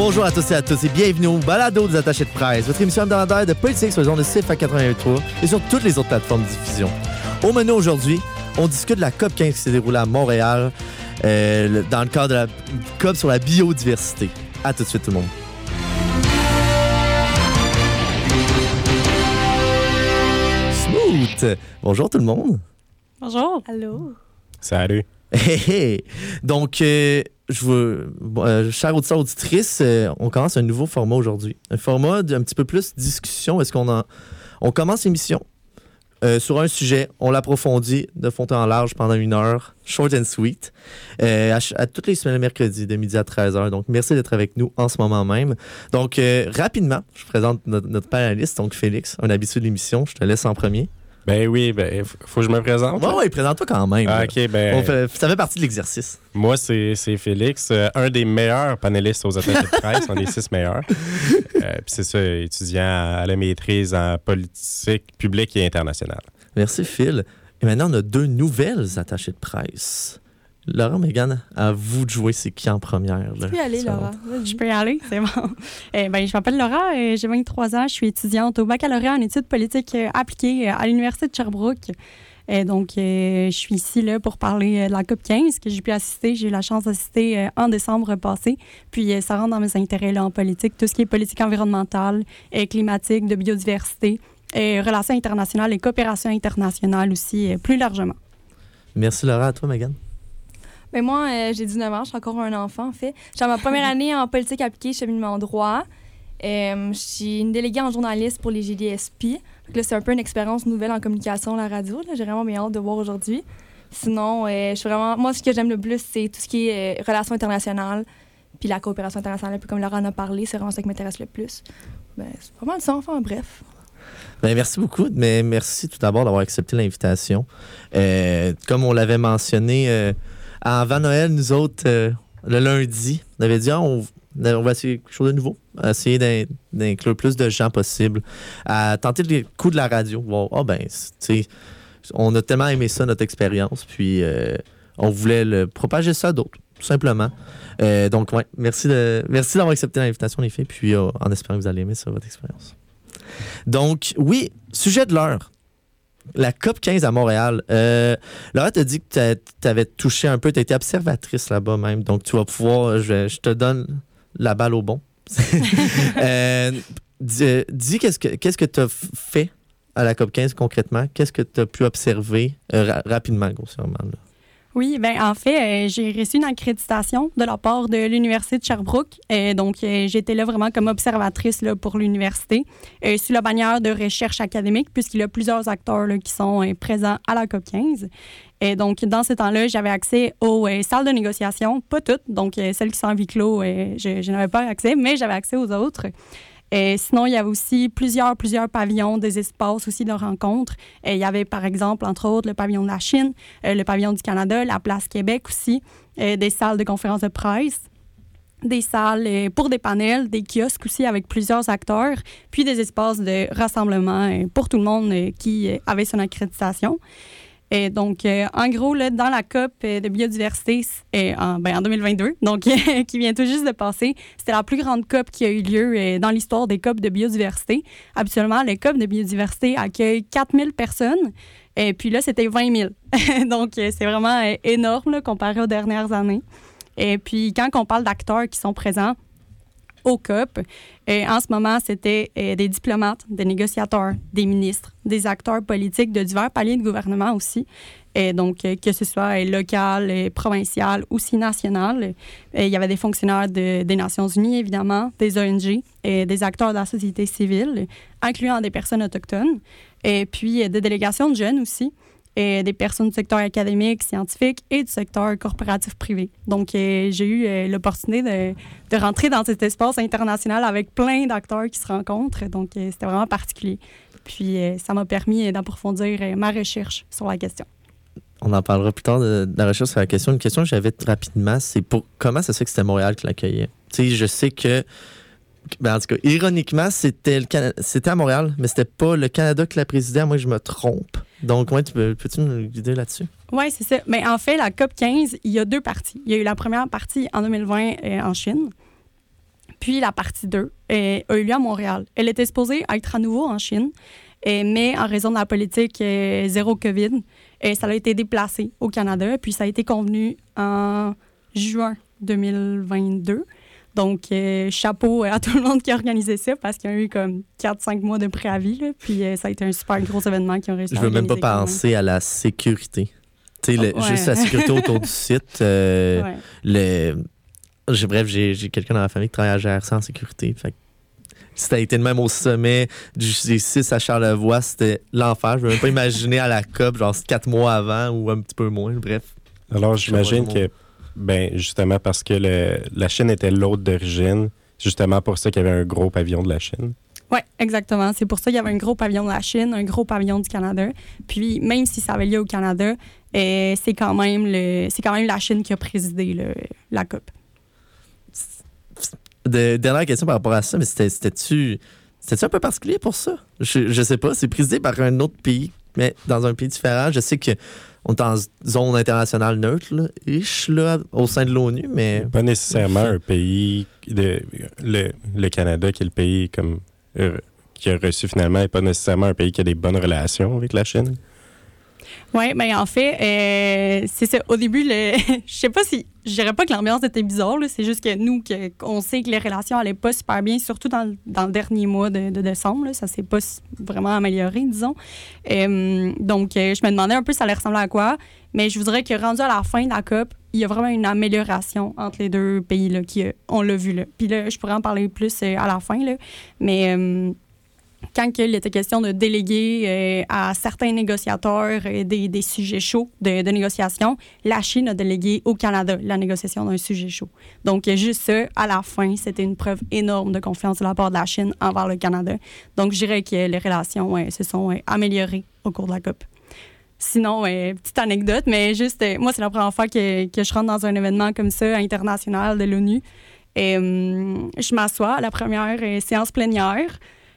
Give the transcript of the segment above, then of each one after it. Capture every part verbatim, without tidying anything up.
Bonjour à tous et à tous et bienvenue au Balado des attachés de presse, votre émission hebdomadaire de politique sur les ondes de C F A quatre-vingt-un virgule trois et sur toutes les autres plateformes de diffusion. Au menu aujourd'hui, on discute de la COP quinze qui s'est déroulée à Montréal euh, dans le cadre de la COP sur la biodiversité. À tout de suite tout le monde. Smooth! Bonjour tout le monde. Bonjour. Allô. Salut. Hey, hey. Donc, euh, je veux, euh, chers auditeurs, auditrices, euh, on commence un nouveau format aujourd'hui. Un format d'un petit peu plus discussion. Est-ce qu'on en, on commence l'émission euh, sur un sujet, on l'approfondit de fond en large pendant une heure, short and sweet, euh, à, à toutes les semaines mercredi de midi à treize heures. Donc, merci d'être avec nous en ce moment même. Donc, euh, rapidement, je présente notre, notre panéliste, donc Félix, un habitué de l'émission. Je te laisse en premier. Ben oui, ben faut que je me présente. Ouais, ouais, présente-toi quand même. Ah, OK, ben... On fait, ça fait partie de l'exercice. Moi, c'est, c'est Félix, euh, un des meilleurs panélistes aux attachés de presse, un des six meilleurs. Euh, Puis c'est ça, étudiant à la maîtrise en politique publique et internationale. Merci, Phil. Et maintenant, on a deux nouvelles attachées de presse. Laura, Mégane, à vous de jouer, c'est qui en première? Là? Tu peux y aller, Laura. Je peux y aller, c'est bon. Eh ben, je m'appelle Laura, et j'ai vingt-trois ans, je suis étudiante au baccalauréat en études politiques appliquées à l'Université de Sherbrooke. Et donc, euh, je suis ici là, pour parler de la COP quinze que j'ai pu assister. J'ai eu la chance d'assister euh, en décembre passé. Puis, euh, ça rentre dans mes intérêts là, en politique, tout ce qui est politique environnementale, euh, climatique, de biodiversité, euh, relations internationales et coopération internationale aussi, euh, plus largement. Merci, Laura. À toi, Mégane. Ben moi, euh, j'ai dix-neuf ans, je suis encore un enfant, en fait. Je suis en ma première année en politique appliquée, cheminement en droit. Euh, je suis une déléguée en journaliste pour les G D S P. Donc là, c'est un peu une expérience nouvelle en communication à la radio. Là. J'ai vraiment bien hâte de voir aujourd'hui. Sinon, euh, je suis vraiment... Moi, ce que j'aime le plus, c'est tout ce qui est euh, relations internationales, puis la coopération internationale, un peu comme Laura en a parlé, c'est vraiment ça qui m'intéresse le plus. Ben, c'est pas mal ça, enfin, bref. Ben, merci beaucoup, mais merci tout d'abord d'avoir accepté l'invitation. Euh, comme on l'avait mentionné... Euh, Avant Noël, nous autres, euh, le lundi, on avait dit ah, on, on va essayer quelque chose de nouveau, essayer d'in, d'inclure plus de gens possible, à tenter le coup de la radio. Bon, oh, ben, tu sais, on a tellement aimé ça, notre expérience, puis euh, on voulait le propager ça à d'autres, tout simplement. Euh, donc, ouais, merci, de, merci d'avoir accepté l'invitation, les filles, puis euh, en espérant que vous allez aimer ça, votre expérience. Donc, oui, sujet de l'heure. La COP quinze à Montréal. Euh, Laura t'a dit que tu avais touché un peu, tu as été observatrice là-bas même, donc tu vas pouvoir, je, je te donne la balle au bon. euh, dis, dis qu'est-ce que qu'est-ce que tu as fait à la COP quinze concrètement? Qu'est-ce que tu as pu observer euh, ra- rapidement, grossièrement? Là? Oui, bien, en fait, euh, j'ai reçu une accréditation de la part de l'Université de Sherbrooke. Euh, donc, euh, j'étais là vraiment comme observatrice là, pour l'université, euh, sous la bannière de recherche académique, puisqu'il y a plusieurs acteurs là, qui sont euh, présents à la COP quinze. Et donc, dans ce temps-là, j'avais accès aux euh, salles de négociation, pas toutes, donc euh, celles qui sont en huis clos, euh, je, je n'avais pas accès, mais j'avais accès aux autres. Et sinon, il y avait aussi plusieurs, plusieurs pavillons, des espaces aussi de rencontres. Et il y avait, par exemple, entre autres, le pavillon de la Chine, euh, le pavillon du Canada, la place Québec aussi, euh, des salles de conférences de presse, des salles euh, pour des panels, des kiosques aussi avec plusieurs acteurs, puis des espaces de rassemblement euh, pour tout le monde euh, qui euh, avait son accréditation. Et donc, euh, en gros, là, dans la COP de biodiversité euh, en, ben, en deux mille vingt-deux, donc qui vient tout juste de passer, c'était la plus grande COP qui a eu lieu euh, dans l'histoire des COP de biodiversité. Habituellement, les COP de biodiversité accueillent quatre mille personnes, et puis là, c'était vingt mille. Donc, euh, c'est vraiment euh, énorme là, comparé aux dernières années. Et puis, quand on parle d'acteurs qui sont présents au COP. Et en ce moment, c'était euh, des diplomates, des négociateurs, des ministres, des acteurs politiques de divers paliers de gouvernement aussi. Et donc, euh, que ce soit euh, local, euh, provincial, aussi national. Il y avait des fonctionnaires de, des Nations unies, évidemment, des O N G, et des acteurs de la société civile, incluant des personnes autochtones. Et puis, euh, des délégations de jeunes aussi. Et des personnes du secteur académique, scientifique et du secteur corporatif privé. Donc, euh, j'ai eu euh, l'opportunité de, de rentrer dans cet espace international avec plein d'acteurs qui se rencontrent. Donc, euh, c'était vraiment particulier. Puis, euh, ça m'a permis d'approfondir euh, ma recherche sur la question. On en parlera plus tard de, de la recherche sur la question. Une question que j'avais rapidement, c'est pour comment ça se fait que c'était Montréal qui l'accueillait? Tu sais, je sais que Ben, en tout cas, ironiquement, c'était, le Can... c'était à Montréal, mais c'était pas le Canada qui la présidait. Moi, je me trompe. Donc, ouais, tu peux, peux-tu nous guider là-dessus? Oui, c'est ça. Mais en fait, la COP quinze, il y a deux parties. Il y a eu la première partie en deux mille vingt euh, en Chine. Puis la partie deux euh, a eu lieu à Montréal. Elle était supposée être à nouveau en Chine, euh, mais en raison de la politique euh, zéro COVID, euh, ça a été déplacé au Canada. Puis ça a été convenu en juin deux mille vingt-deux. Donc, euh, chapeau à tout le monde qui a organisé ça parce qu'il y a eu comme quatre cinq mois de préavis. Là, puis euh, ça a été un super gros événement qui ont réussi à Je veux même pas organiser quand penser à la sécurité. Tu sais, le- Ouais. juste la sécurité autour du site. euh, Ouais. le... j'ai- Bref, j'ai j'ai quelqu'un dans la famille qui travaille à G R C en sécurité. Fait que si t'as été de même au sommet du G six à Charlevoix, c'était l'enfer. Je veux même pas imaginer à la C O P, genre quatre mois avant ou un petit peu moins. Bref. Alors, j'imagine Je que, ben, justement, parce que le- la Chine était l'hôte d'origine, justement pour ça qu'il y avait un gros pavillon de la Chine. Oui, exactement. C'est pour ça qu'il y avait un gros pavillon de la Chine, un gros pavillon du Canada. Puis, même si ça avait lieu au Canada, euh, c'est quand même le, c'est quand même la Chine qui a présidé le- la C O P. De, dernière question par rapport à ça, mais c'était- c'était-tu c'était-tu un peu particulier pour ça? Je, je sais pas. C'est présidé par un autre pays, mais dans un pays différent. Je sais que on est en zone internationale neutre, là, ish, là, au sein de l'ONU, mais Pas nécessairement un pays, de, le, le Canada, qui est le pays comme, euh, qui a reçu finalement, n'est pas nécessairement un pays qui a des bonnes relations avec la Chine. Oui, bien en fait, euh, c'est ça. Au début, le... je sais pas si... Je dirais pas que l'ambiance était bizarre, là. C'est juste que nous, que, qu'on sait que les relations allaient pas super bien, surtout dans, le- dans le dernier mois de, de décembre. Là. Ça s'est pas s- vraiment amélioré, disons. Euh, donc, euh, je me demandais un peu ça allait ressembler à quoi. Mais je vous dirais que rendu à la fin de la C O P, il y a vraiment une amélioration entre les deux pays, là, qui, euh, on l'a vu. Là. Puis là, je pourrais en parler plus euh, à la fin, là. Mais... euh, quand il était question de déléguer euh, à certains négociateurs euh, des, des sujets chauds de, de négociation, la Chine a délégué au Canada la négociation d'un sujet chaud. Donc, juste ça, à la fin, c'était une preuve énorme de confiance de la part de la Chine envers le Canada. Donc, je dirais que les relations ouais, se sont ouais, améliorées au cours de la C O P. Sinon, ouais, petite anecdote, mais juste, euh, moi, c'est la première fois que, que je rentre dans un événement comme ça, international de l'ONU. Et, hum, je m'assois à la première euh, séance plénière.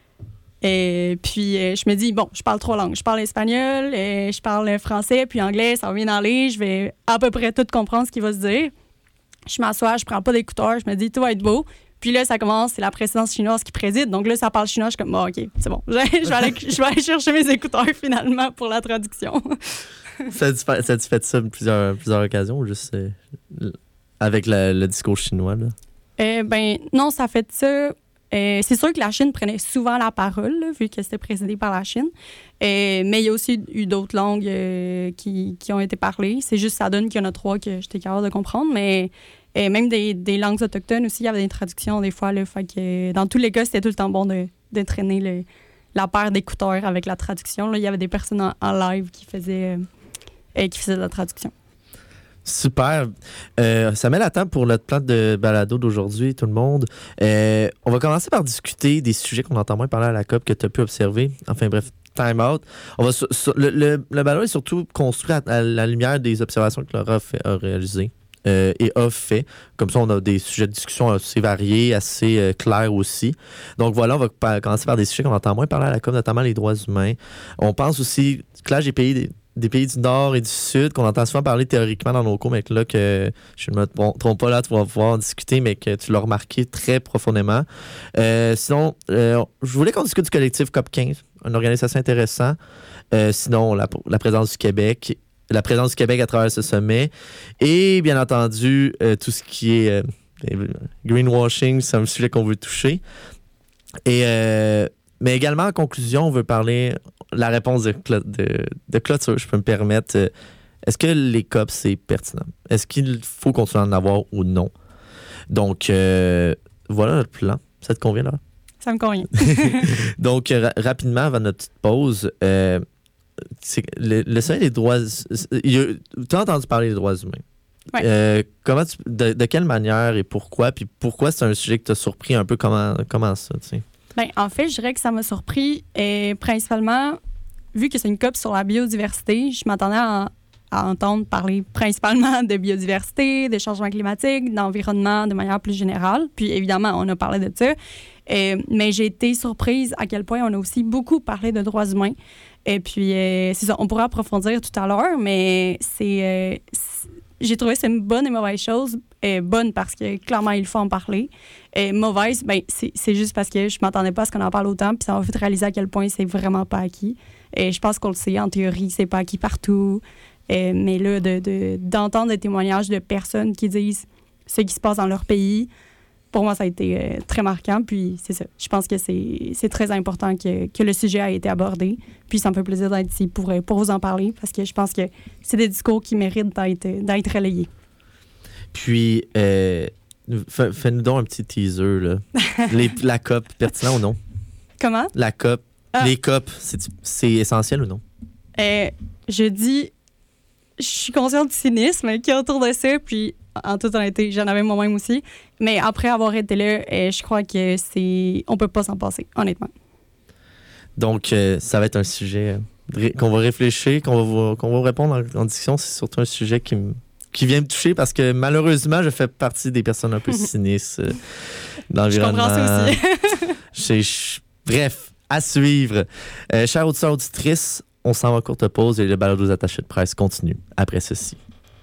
Et puis, euh, je me dis, bon, je parle trois langues. Je parle espagnol, euh, je parle français, puis anglais, ça va bien aller. Je vais à peu près tout comprendre ce qu'il va se dire. Je m'assois, je prends pas d'écouteurs, je me dis, tout va être beau. Puis là, ça commence, c'est la présidence chinoise qui préside. Donc là, ça parle chinois, je suis comme, bon, OK, c'est bon. Je vais aller, je vais aller chercher mes écouteurs finalement pour la traduction. ça a-tu fait ça, a-tu fait ça plusieurs, plusieurs occasions ou juste euh, avec la- le discours chinois? Là? Euh, ben non, ça fait ça. Euh, c'est sûr que la Chine prenait souvent la parole, là, vu que c'était présidé par la Chine. Euh, mais il y a aussi eu d'autres langues euh, qui, qui ont été parlées. C'est juste ça donne qu'il y en a trois que j'étais capable de comprendre. Mais euh, même des, des langues autochtones aussi, il y avait des traductions des fois. Là, fait que, dans tous les cas, c'était tout le temps bon de, de traîner le, la paire d'écouteurs avec la traduction. Là, il y avait des personnes en, en live qui faisaient, euh, qui faisaient de la traduction. Super. Euh, ça met la table pour notre plan de balado d'aujourd'hui, tout le monde. Euh, on va commencer par discuter des sujets qu'on entend moins parler à la C O P que tu as pu observer. Enfin bref, time out. On va sur- sur- le, le, le balado est surtout construit à, à la lumière des observations que Laura a, fait- a réalisées euh, et a fait. Comme ça, on a des sujets de discussion assez variés, assez euh, clairs aussi. Donc voilà, on va pa- commencer par des sujets qu'on entend moins parler à la C O P, notamment les droits humains. On pense aussi que là, j'ai payé des des pays du Nord et du Sud, qu'on entend souvent parler théoriquement dans nos cours, mais que là, que je ne me trompe pas là, tu vas pouvoir en discuter, mais que tu l'as remarqué très profondément. Euh, sinon, euh, je voulais qu'on discute du collectif C O P quinze, un organisme assez intéressant. Euh, sinon, la, la présence du Québec, la présence du Québec à travers ce sommet, et bien entendu, euh, tout ce qui est euh, greenwashing, c'est un sujet qu'on veut toucher. Et... Euh, Mais également, en conclusion, on veut parler la réponse de, clo- de, de clôture, je peux me permettre. Euh, Est-ce que les C O P, c'est pertinent? Est-ce qu'il faut continuer à en avoir ou non? Donc, euh, voilà notre plan. Ça te convient, là? Ça me convient. Donc, ra- rapidement, avant notre petite pause, euh, c'est le, le sommet des droits... Tu as entendu parler des droits humains. Ouais. Euh, comment tu- de, de quelle manière et pourquoi? Puis pourquoi c'est un sujet qui t'a surpris un peu? Comment, comment ça, tu sais? Ben, en fait, je dirais que ça m'a surpris et principalement, vu que c'est une C O P sur la biodiversité, je m'attendais à, à entendre parler principalement de biodiversité, de changement climatique, d'environnement de manière plus générale. Puis évidemment, on a parlé de ça. Euh, mais j'ai été surprise à quel point on a aussi beaucoup parlé de droits humains. Et puis, euh, c'est ça, on pourra approfondir tout à l'heure, mais c'est... Euh, c'est j'ai trouvé que c'est une bonne et mauvaise chose. Euh, bonne parce que clairement, il faut en parler. Et mauvaise, ben, c'est, c'est juste parce que je m'attendais pas à ce qu'on en parle autant, puis ça m'a fait réaliser à quel point c'est vraiment pas acquis. Et je pense qu'on le sait, en théorie, c'est pas acquis partout. Et, mais là, de, de, d'entendre des témoignages de personnes qui disent ce qui se passe dans leur pays, pour moi, ça a été euh, très marquant. Puis c'est ça. Je pense que c'est, c'est très important que, que le sujet ait été abordé. Puis ça me fait plaisir d'être ici pour, pour vous en parler, parce que je pense que c'est des discours qui méritent d'être, d'être relayés. Puis, euh, fais-nous donc un petit teaser, là. Les, la C O P, pertinent ou non? Comment? La C O P. Ah. Les C O P, c'est, c'est essentiel ou non? Euh, je dis, je suis consciente du cynisme qui est autour de ça, puis en toute honnêteté, j'en avais moi-même aussi. Mais après avoir été là, euh, je crois que c'est, on peut pas s'en passer, honnêtement. Donc, euh, ça va être un sujet euh, qu'on va réfléchir, qu'on va, vous, qu'on va vous répondre en, en discussion. C'est surtout un sujet qui me qui vient me toucher parce que malheureusement, je fais partie des personnes un peu cynistes euh, dans l'environnement. Je comprends ça aussi. je, je, bref, à suivre. Euh, chers auditeurs, auditrices, on s'en va à courte pause et le balado aux attachés de presse continue après ceci.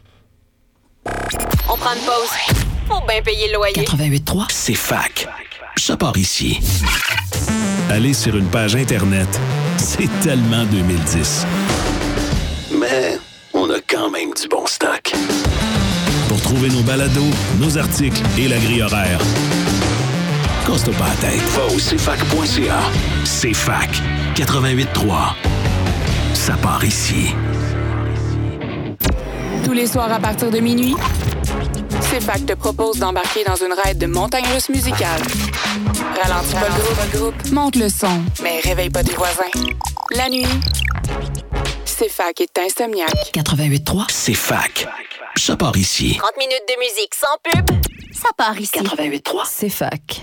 On prend une pause pour bien payer le loyer. quatre-vingt-huit trois C'est fac. Ça part ici. Aller sur une page Internet, c'est tellement deux mille dix. Mais on a quand même du bon stock. Pour trouver nos balados, nos articles et la grille horaire, casse-toi pas la tête. Va au c f a c point c a. C F A C quatre-vingt-huit trois. Ça part ici. Tous les soirs à partir de minuit, C F A C te propose d'embarquer dans une ride de montagne russe musicale. Ralentis pas le groupe, monte le son, mais réveille pas tes voisins. La nuit, C F A C est insomniaque. quatre-vingt-huit trois C F A C. Ça part ici. trente minutes de musique sans pub, ça part ici. quatre-vingt-huit trois C F A C.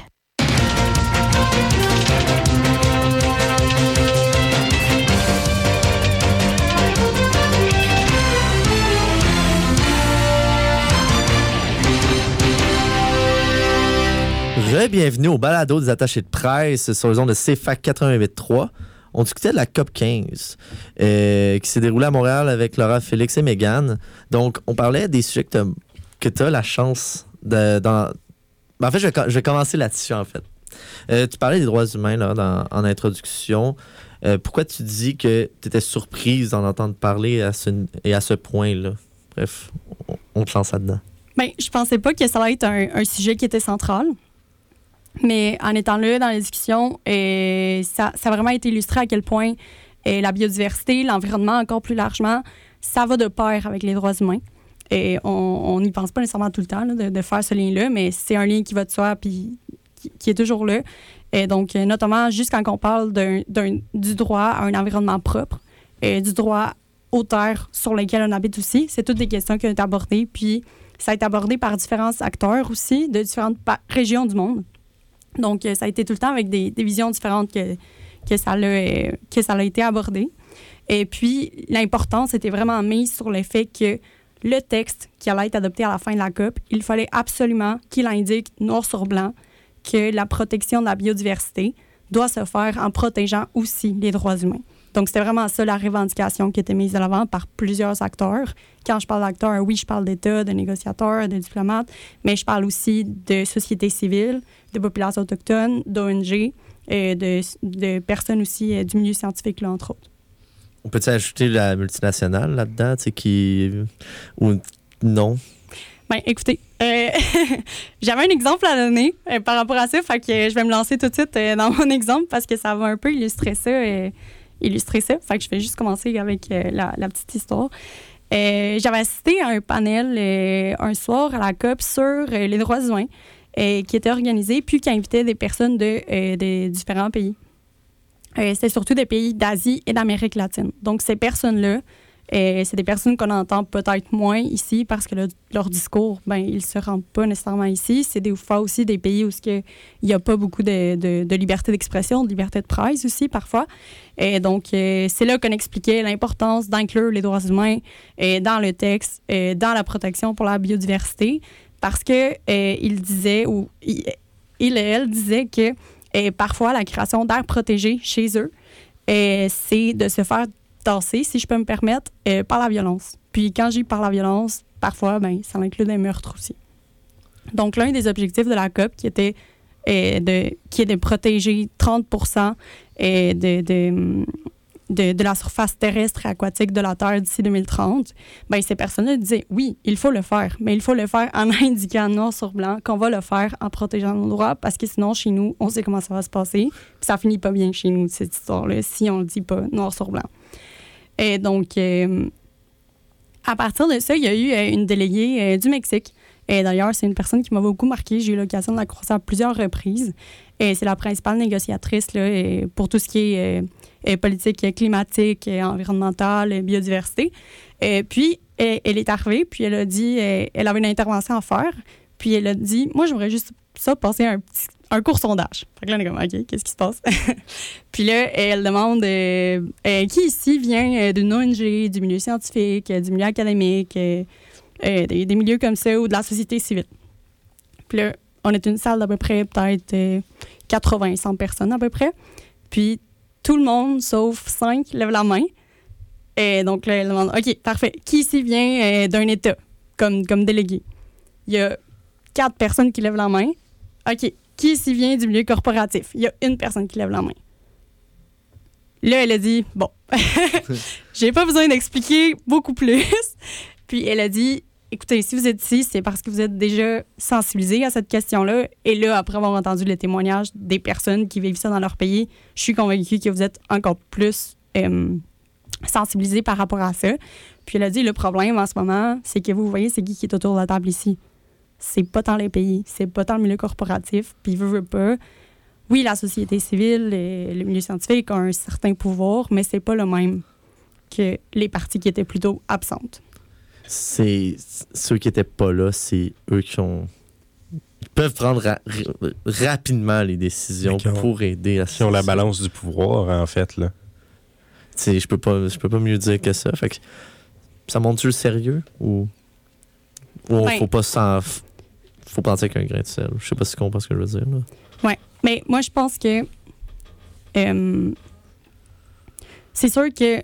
Re-bienvenue au balado des attachés de presse sur les ondes de C F A C quatre-vingt-huit trois. On discutait de la C O P quinze euh, qui s'est déroulée à Montréal avec Laura, Félix et Mégane. Donc, on parlait des sujets que tu as la chance de... Dans... Ben, en fait, je vais, je vais commencer là-dessus, en fait. Euh, tu parlais des droits humains là, dans, en introduction. Euh, pourquoi tu dis que tu étais surprise d'en entendre parler à ce, et à ce point-là? Bref, on, on te lance là-dedans. Bien, je pensais pas que ça allait être un, un sujet qui était central. Mais en étant là dans les discussions, euh, ça, ça a vraiment été illustré à quel point euh, la biodiversité, l'environnement encore plus largement, ça va de pair avec les droits humains. Et on n'y pense pas nécessairement tout le temps là, de, de faire ce lien-là, mais c'est un lien qui va de soi puis qui, qui est toujours là. Et donc, notamment, juste quand on parle d'un, d'un, du droit à un environnement propre, et du droit aux terres sur lesquelles on habite aussi, c'est toutes des questions qui ont été abordées. Puis, ça a été abordé par différents acteurs aussi, de différentes pa- régions du monde. Donc, ça a été tout le temps avec des, des visions différentes que, que, ça l'a, que ça a été abordé. Et puis, l'importance était vraiment mise sur le fait que le texte qui allait être adopté à la fin de la C O P, il fallait absolument qu'il indique noir sur blanc que la protection de la biodiversité doit se faire en protégeant aussi les droits humains. Donc, c'était vraiment ça la revendication qui était mise de l'avant par plusieurs acteurs. Quand je parle d'acteurs, oui, je parle d'États, de négociateurs, de diplomates, mais je parle aussi de société civile, de populations autochtones, d'O N G, et de, de personnes aussi du milieu scientifique, là, entre autres. On peut-tu ajouter la multinationale là-dedans, tu sais, qui... ou non? Bien, écoutez, euh, j'avais un exemple à donner euh, par rapport à ça, fait que je vais me lancer tout de suite euh, dans mon exemple parce que ça va un peu illustrer ça. Euh, illustrer ça. Fait que je vais juste commencer avec euh, la, la petite histoire. Euh, j'avais assisté à un panel euh, un soir à la C O P sur euh, les droits humains euh, qui était organisé puis qui invitait des personnes de, euh, de différents pays. Euh, c'était surtout des pays d'Asie et d'Amérique latine. Donc, ces personnes-là, euh, c'est des personnes qu'on entend peut-être moins ici parce que le, leur discours, ben, ils ne se rendent pas nécessairement ici. C'est des fois aussi des pays où il n'y a pas beaucoup de, de, de liberté d'expression, de liberté de presse aussi parfois. Et donc, euh, c'est là qu'on expliquait l'importance d'inclure les droits humains euh, dans le texte, euh, dans la protection pour la biodiversité, parce que euh, il disait, ou il, il et elle disaient que euh, parfois la création d'aires protégées chez eux, euh, c'est de se faire tasser, si je peux me permettre, euh, par la violence. Puis quand j'ai par la violence, parfois, ben, ça inclut des meurtres aussi. Donc, l'un des objectifs de la COP, qui était euh, de, qui est de protéger trente pour cent euh, de, de, de, de la surface terrestre et aquatique de la Terre d'ici deux mille trente, ben, ces personnes-là disaient, oui, il faut le faire, mais il faut le faire en indiquant noir sur blanc qu'on va le faire en protégeant nos droits, parce que sinon, chez nous, on sait comment ça va se passer, puis ça finit pas bien chez nous, cette histoire-là, si on le dit pas noir sur blanc. Et donc, euh, à partir de ça, il y a eu euh, une déléguée euh, du Mexique. Et d'ailleurs, c'est une personne qui m'a beaucoup marquée. J'ai eu l'occasion de la croiser à plusieurs reprises. Et c'est la principale négociatrice là, et pour tout ce qui est euh, politique climatique, et environnementale, et biodiversité. Et puis, elle, elle est arrivée, puis elle a dit, elle, elle avait une intervention à faire. Puis elle a dit, moi, j'aimerais juste ça passer un petit un court sondage. Fait que là, on est comme, OK, qu'est-ce qui se passe? Puis là, elle demande euh, euh, qui ici vient euh, d'une O N G, du milieu scientifique, euh, du milieu académique, euh, euh, des, des milieux comme ça ou de la société civile. Puis là, on est une salle d'à peu près peut-être euh, quatre-vingts, cent personnes à peu près. Puis tout le monde, sauf cinq, lève la main. Et donc là, elle demande, OK, parfait. Qui ici vient euh, d'un État comme, comme délégué? Il y a quatre personnes qui lèvent la main. OK. Qui ici vient du milieu corporatif? Il y a une personne qui lève la main. Là, elle a dit, bon, j'ai pas besoin d'expliquer beaucoup plus. Puis elle a dit, écoutez, si vous êtes ici, c'est parce que vous êtes déjà sensibilisés à cette question-là. Et là, après avoir entendu les témoignages des personnes qui vivent ça dans leur pays, je suis convaincue que vous êtes encore plus euh, sensibilisés par rapport à ça. Puis elle a dit, le problème en ce moment, c'est que vous voyez, c'est qui qui est autour de la table ici? C'est pas tant les pays, c'est pas tant le milieu corporatif, puis veut, veut pas. Oui, la société civile et le milieu scientifique ont un certain pouvoir, mais c'est pas le même que les parties qui étaient plutôt absentes. C'est ceux qui étaient pas là, c'est eux qui ont ils peuvent prendre ra- ra- rapidement les décisions ont, pour aider à qui ont la balance du pouvoir en fait là. Tu je peux pas je peux pas mieux dire que ça. Fait que ça montre-tu le sérieux ou ou ben, faut pas s'en faut penser avec un grain de sel. Je sais pas si tu comprends ce que je veux dire. Là. Oui. Mais moi, je pense que euh, c'est sûr que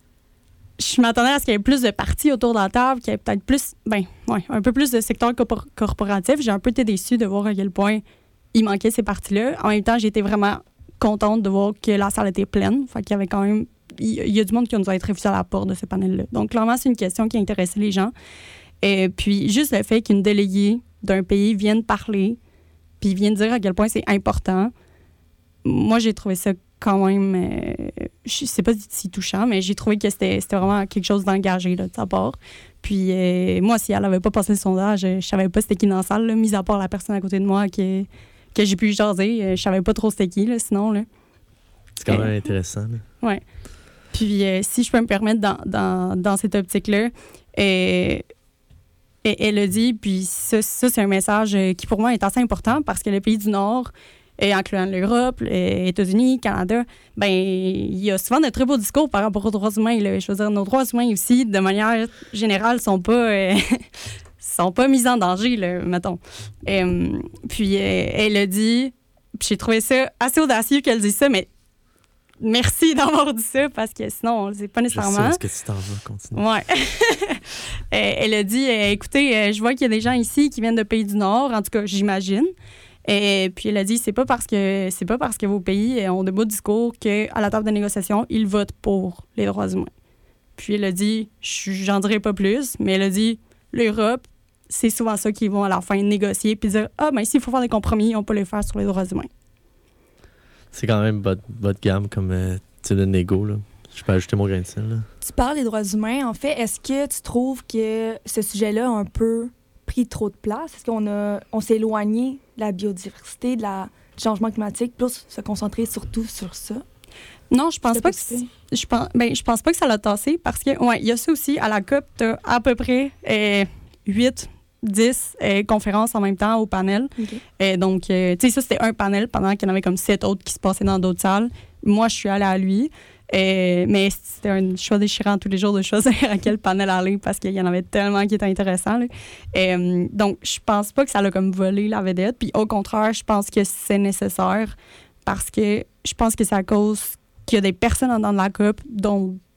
je m'attendais à ce qu'il y ait plus de partis autour de la table, qu'il y ait peut-être plus, ben, ouais, un peu plus de secteur corpor- corporatif. J'ai un peu été déçue de voir à quel point il manquait ces partis-là. En même temps, j'ai été vraiment contente de voir que la salle était pleine. Fait qu'il y avait quand même... Il y a du monde qui nous a été refusé à la porte de ce panel-là. Donc, clairement, c'est une question qui intéressait les gens. Et puis, juste le fait qu'une déléguée d'un pays vienne parler, puis vienne dire à quel point c'est important, moi, j'ai trouvé ça quand même... Euh, je sais pas si touchant, mais j'ai trouvé que c'était, c'était vraiment quelque chose d'engagé là, de sa part. Puis, euh, moi, si elle avait pas passé le sondage, je savais pas c'était qui dans la salle, là, mis à part la personne à côté de moi que, que j'ai pu jaser. Je savais pas trop c'était qui, là, sinon. Là. C'est quand même euh, intéressant. Oui. Puis, euh, si je peux me permettre, dans, dans, dans cette optique-là, euh, Et elle a dit, puis ça, ça, c'est un message qui, pour moi, est assez important parce que les pays du Nord, et incluant l'Europe, les États-Unis, Canada, ben il y a souvent de très beaux discours par rapport aux droits humains. Là. Je veux dire, nos droits humains aussi, de manière générale, sont pas, euh, sont pas mis en danger, là, mettons. Euh, puis euh, elle a dit, puis j'ai trouvé ça assez audacieux qu'elle dise ça, mais merci d'avoir dit ça, parce que sinon, on ne sait pas nécessairement. Je sais où est-ce que tu t'en vas, continue. Ouais. Elle a dit, écoutez, je vois qu'il y a des gens ici qui viennent de pays du Nord, en tout cas, j'imagine. Et puis elle a dit, c'est pas parce que c'est pas parce que vos pays ont de beaux discours qu'à la table de négociation, ils votent pour les droits humains. Puis elle a dit, j'en dirai pas plus, mais elle a dit, l'Europe, c'est souvent ça qu'ils vont à la fin négocier puis dire, ah, ben s'il faut faire des compromis, on peut les faire sur les droits humains. C'est quand même bas de gamme comme euh, type de négo, là. Je peux ajouter mon grain de sel, là. Tu parles des droits humains. En fait, est-ce que tu trouves que ce sujet-là a un peu pris trop de place? Est-ce qu'on a, on s'est éloigné de la biodiversité, de la, du changement climatique, plus se concentrer surtout sur ça? Non, je pense pas que je pense, ben, je pense pas que ça l'a tassé parce que, ouais, il y a ça aussi. À la COP, tu as à peu près euh, huit, dix euh, conférences en même temps au panel. Okay. Et donc, euh, tu sais, ça, c'était un panel pendant qu'il y en avait comme sept autres qui se passaient dans d'autres salles. Moi, je suis allée à lui. Euh, mais c'était un choix déchirant tous les jours de choisir à quel panel aller parce qu'il y en avait tellement qui étaient intéressants. Là. Euh, donc, je pense pas que ça l'a comme volé la vedette. Puis au contraire, je pense que c'est nécessaire parce que je pense que c'est à cause qu'il y a des personnes en dedans de la COP dont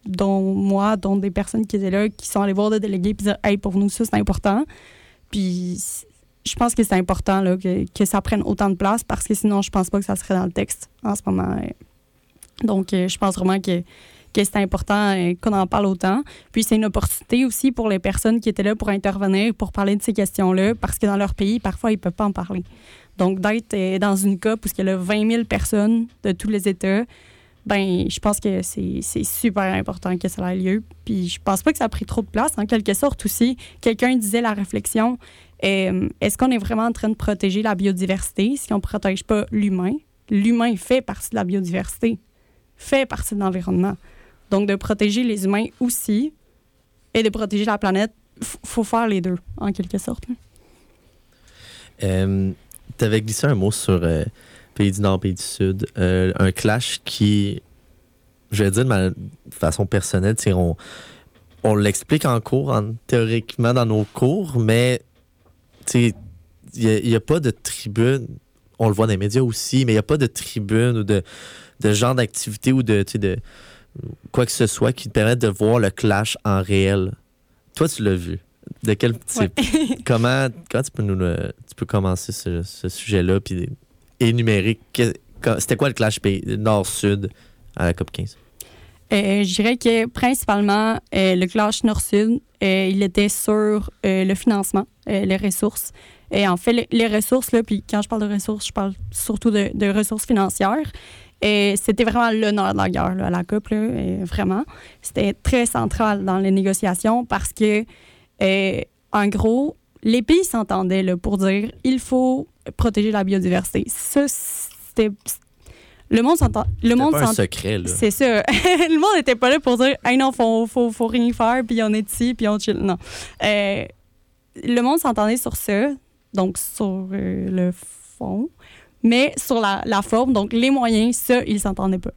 dont moi, dont des personnes qui étaient là, qui sont allées voir le délégué et dire « Hey, pour nous, ça, c'est important. » Puis je pense que c'est important là, que, que ça prenne autant de place parce que sinon, je pense pas que ça serait dans le texte en ce moment. Donc, je pense vraiment que, que c'est important qu'on en parle autant. Puis, c'est une opportunité aussi pour les personnes qui étaient là pour intervenir, pour parler de ces questions-là, parce que dans leur pays, parfois, ils ne peuvent pas en parler. Donc, d'être dans une C O P où il y a vingt mille personnes de tous les États, ben je pense que c'est, c'est super important que ça ait lieu. Puis, je pense pas que ça a pris trop de place. En quelque sorte aussi, quelqu'un disait la réflexion, euh, est-ce qu'on est vraiment en train de protéger la biodiversité si on ne protège pas l'humain? L'humain fait partie de la biodiversité, fait partie de l'environnement. Donc, de protéger les humains aussi et de protéger la planète, il f- faut faire les deux, en quelque sorte. Euh, tu avais glissé un mot sur euh, Pays du Nord, Pays du Sud. Euh, un clash qui, je vais dire de, ma, de façon personnelle, on, on l'explique en cours, en, théoriquement dans nos cours, mais il n'y a, a pas de tribune. On le voit dans les médias aussi, mais il n'y a pas de tribune ou de, de genre d'activité ou de, de quoi que ce soit qui te permette de voir le clash en réel. Toi, tu l'as vu. De quel type? Ouais. comment, comment tu peux nous le, tu peux commencer ce, ce sujet-là puis énumérer que, c'était quoi le clash pays, Nord-Sud à la COP quinze? Euh, je dirais que principalement, euh, le clash Nord-Sud, euh, il était sur euh, le financement, euh, les ressources. Et en fait, les, les ressources, là, puis quand je parle de ressources, je parle surtout de, de ressources financières. Et c'était vraiment le nerf de la guerre là, à la COP, là, et vraiment. C'était très central dans les négociations parce que, euh, en gros, les pays s'entendaient là, pour dire il faut protéger la biodiversité. Ça, c'était... Le monde s'entend. Le C'était monde pas s'ent... un secret, là. C'est ça. Le monde n'était pas là pour dire hey non, faut, faut, faut rien faire, puis on est ici, puis on chill. Non. Euh, le monde s'entendait sur ça, donc sur euh, le fond, mais sur la, la forme, donc les moyens, ça, ils ne s'entendaient pas.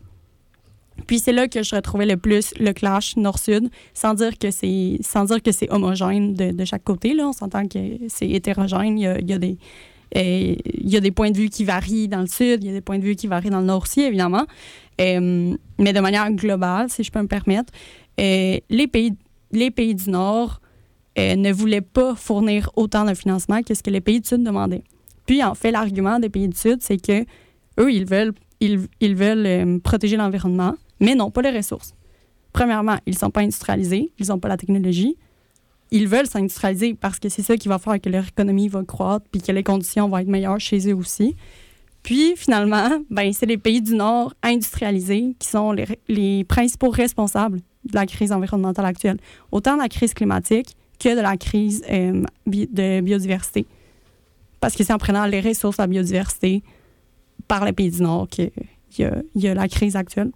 Puis c'est là que je retrouvais le plus le clash nord-sud, sans dire que c'est, sans dire que c'est homogène de, de chaque côté. Là. On s'entend que c'est hétérogène. Il y a, il y a des. Euh, il y a des points de vue qui varient dans le sud, il y a des points de vue qui varient dans le nord aussi, évidemment. Euh, mais de manière globale, si je peux me permettre, euh, les, pays, les pays du nord euh, ne voulaient pas fournir autant de financement que ce que les pays du sud demandaient. Puis, en fait, l'argument des pays du sud, c'est que eux, ils veulent, ils, ils veulent euh, protéger l'environnement, mais non pas les ressources. Premièrement, ils ne sont pas industrialisés, ils n'ont pas la technologie. Ils veulent s'industrialiser parce que c'est ça qui va faire que leur économie va croître puis que les conditions vont être meilleures chez eux aussi. Puis, finalement, ben, c'est les pays du Nord industrialisés qui sont les, les principaux responsables de la crise environnementale actuelle. Autant de la crise climatique que de la crise euh, bi- de biodiversité. Parce que c'est en prenant les ressources de la biodiversité par les pays du Nord qu'il y a, il y a la crise actuelle.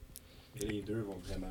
Et les deux vont vraiment...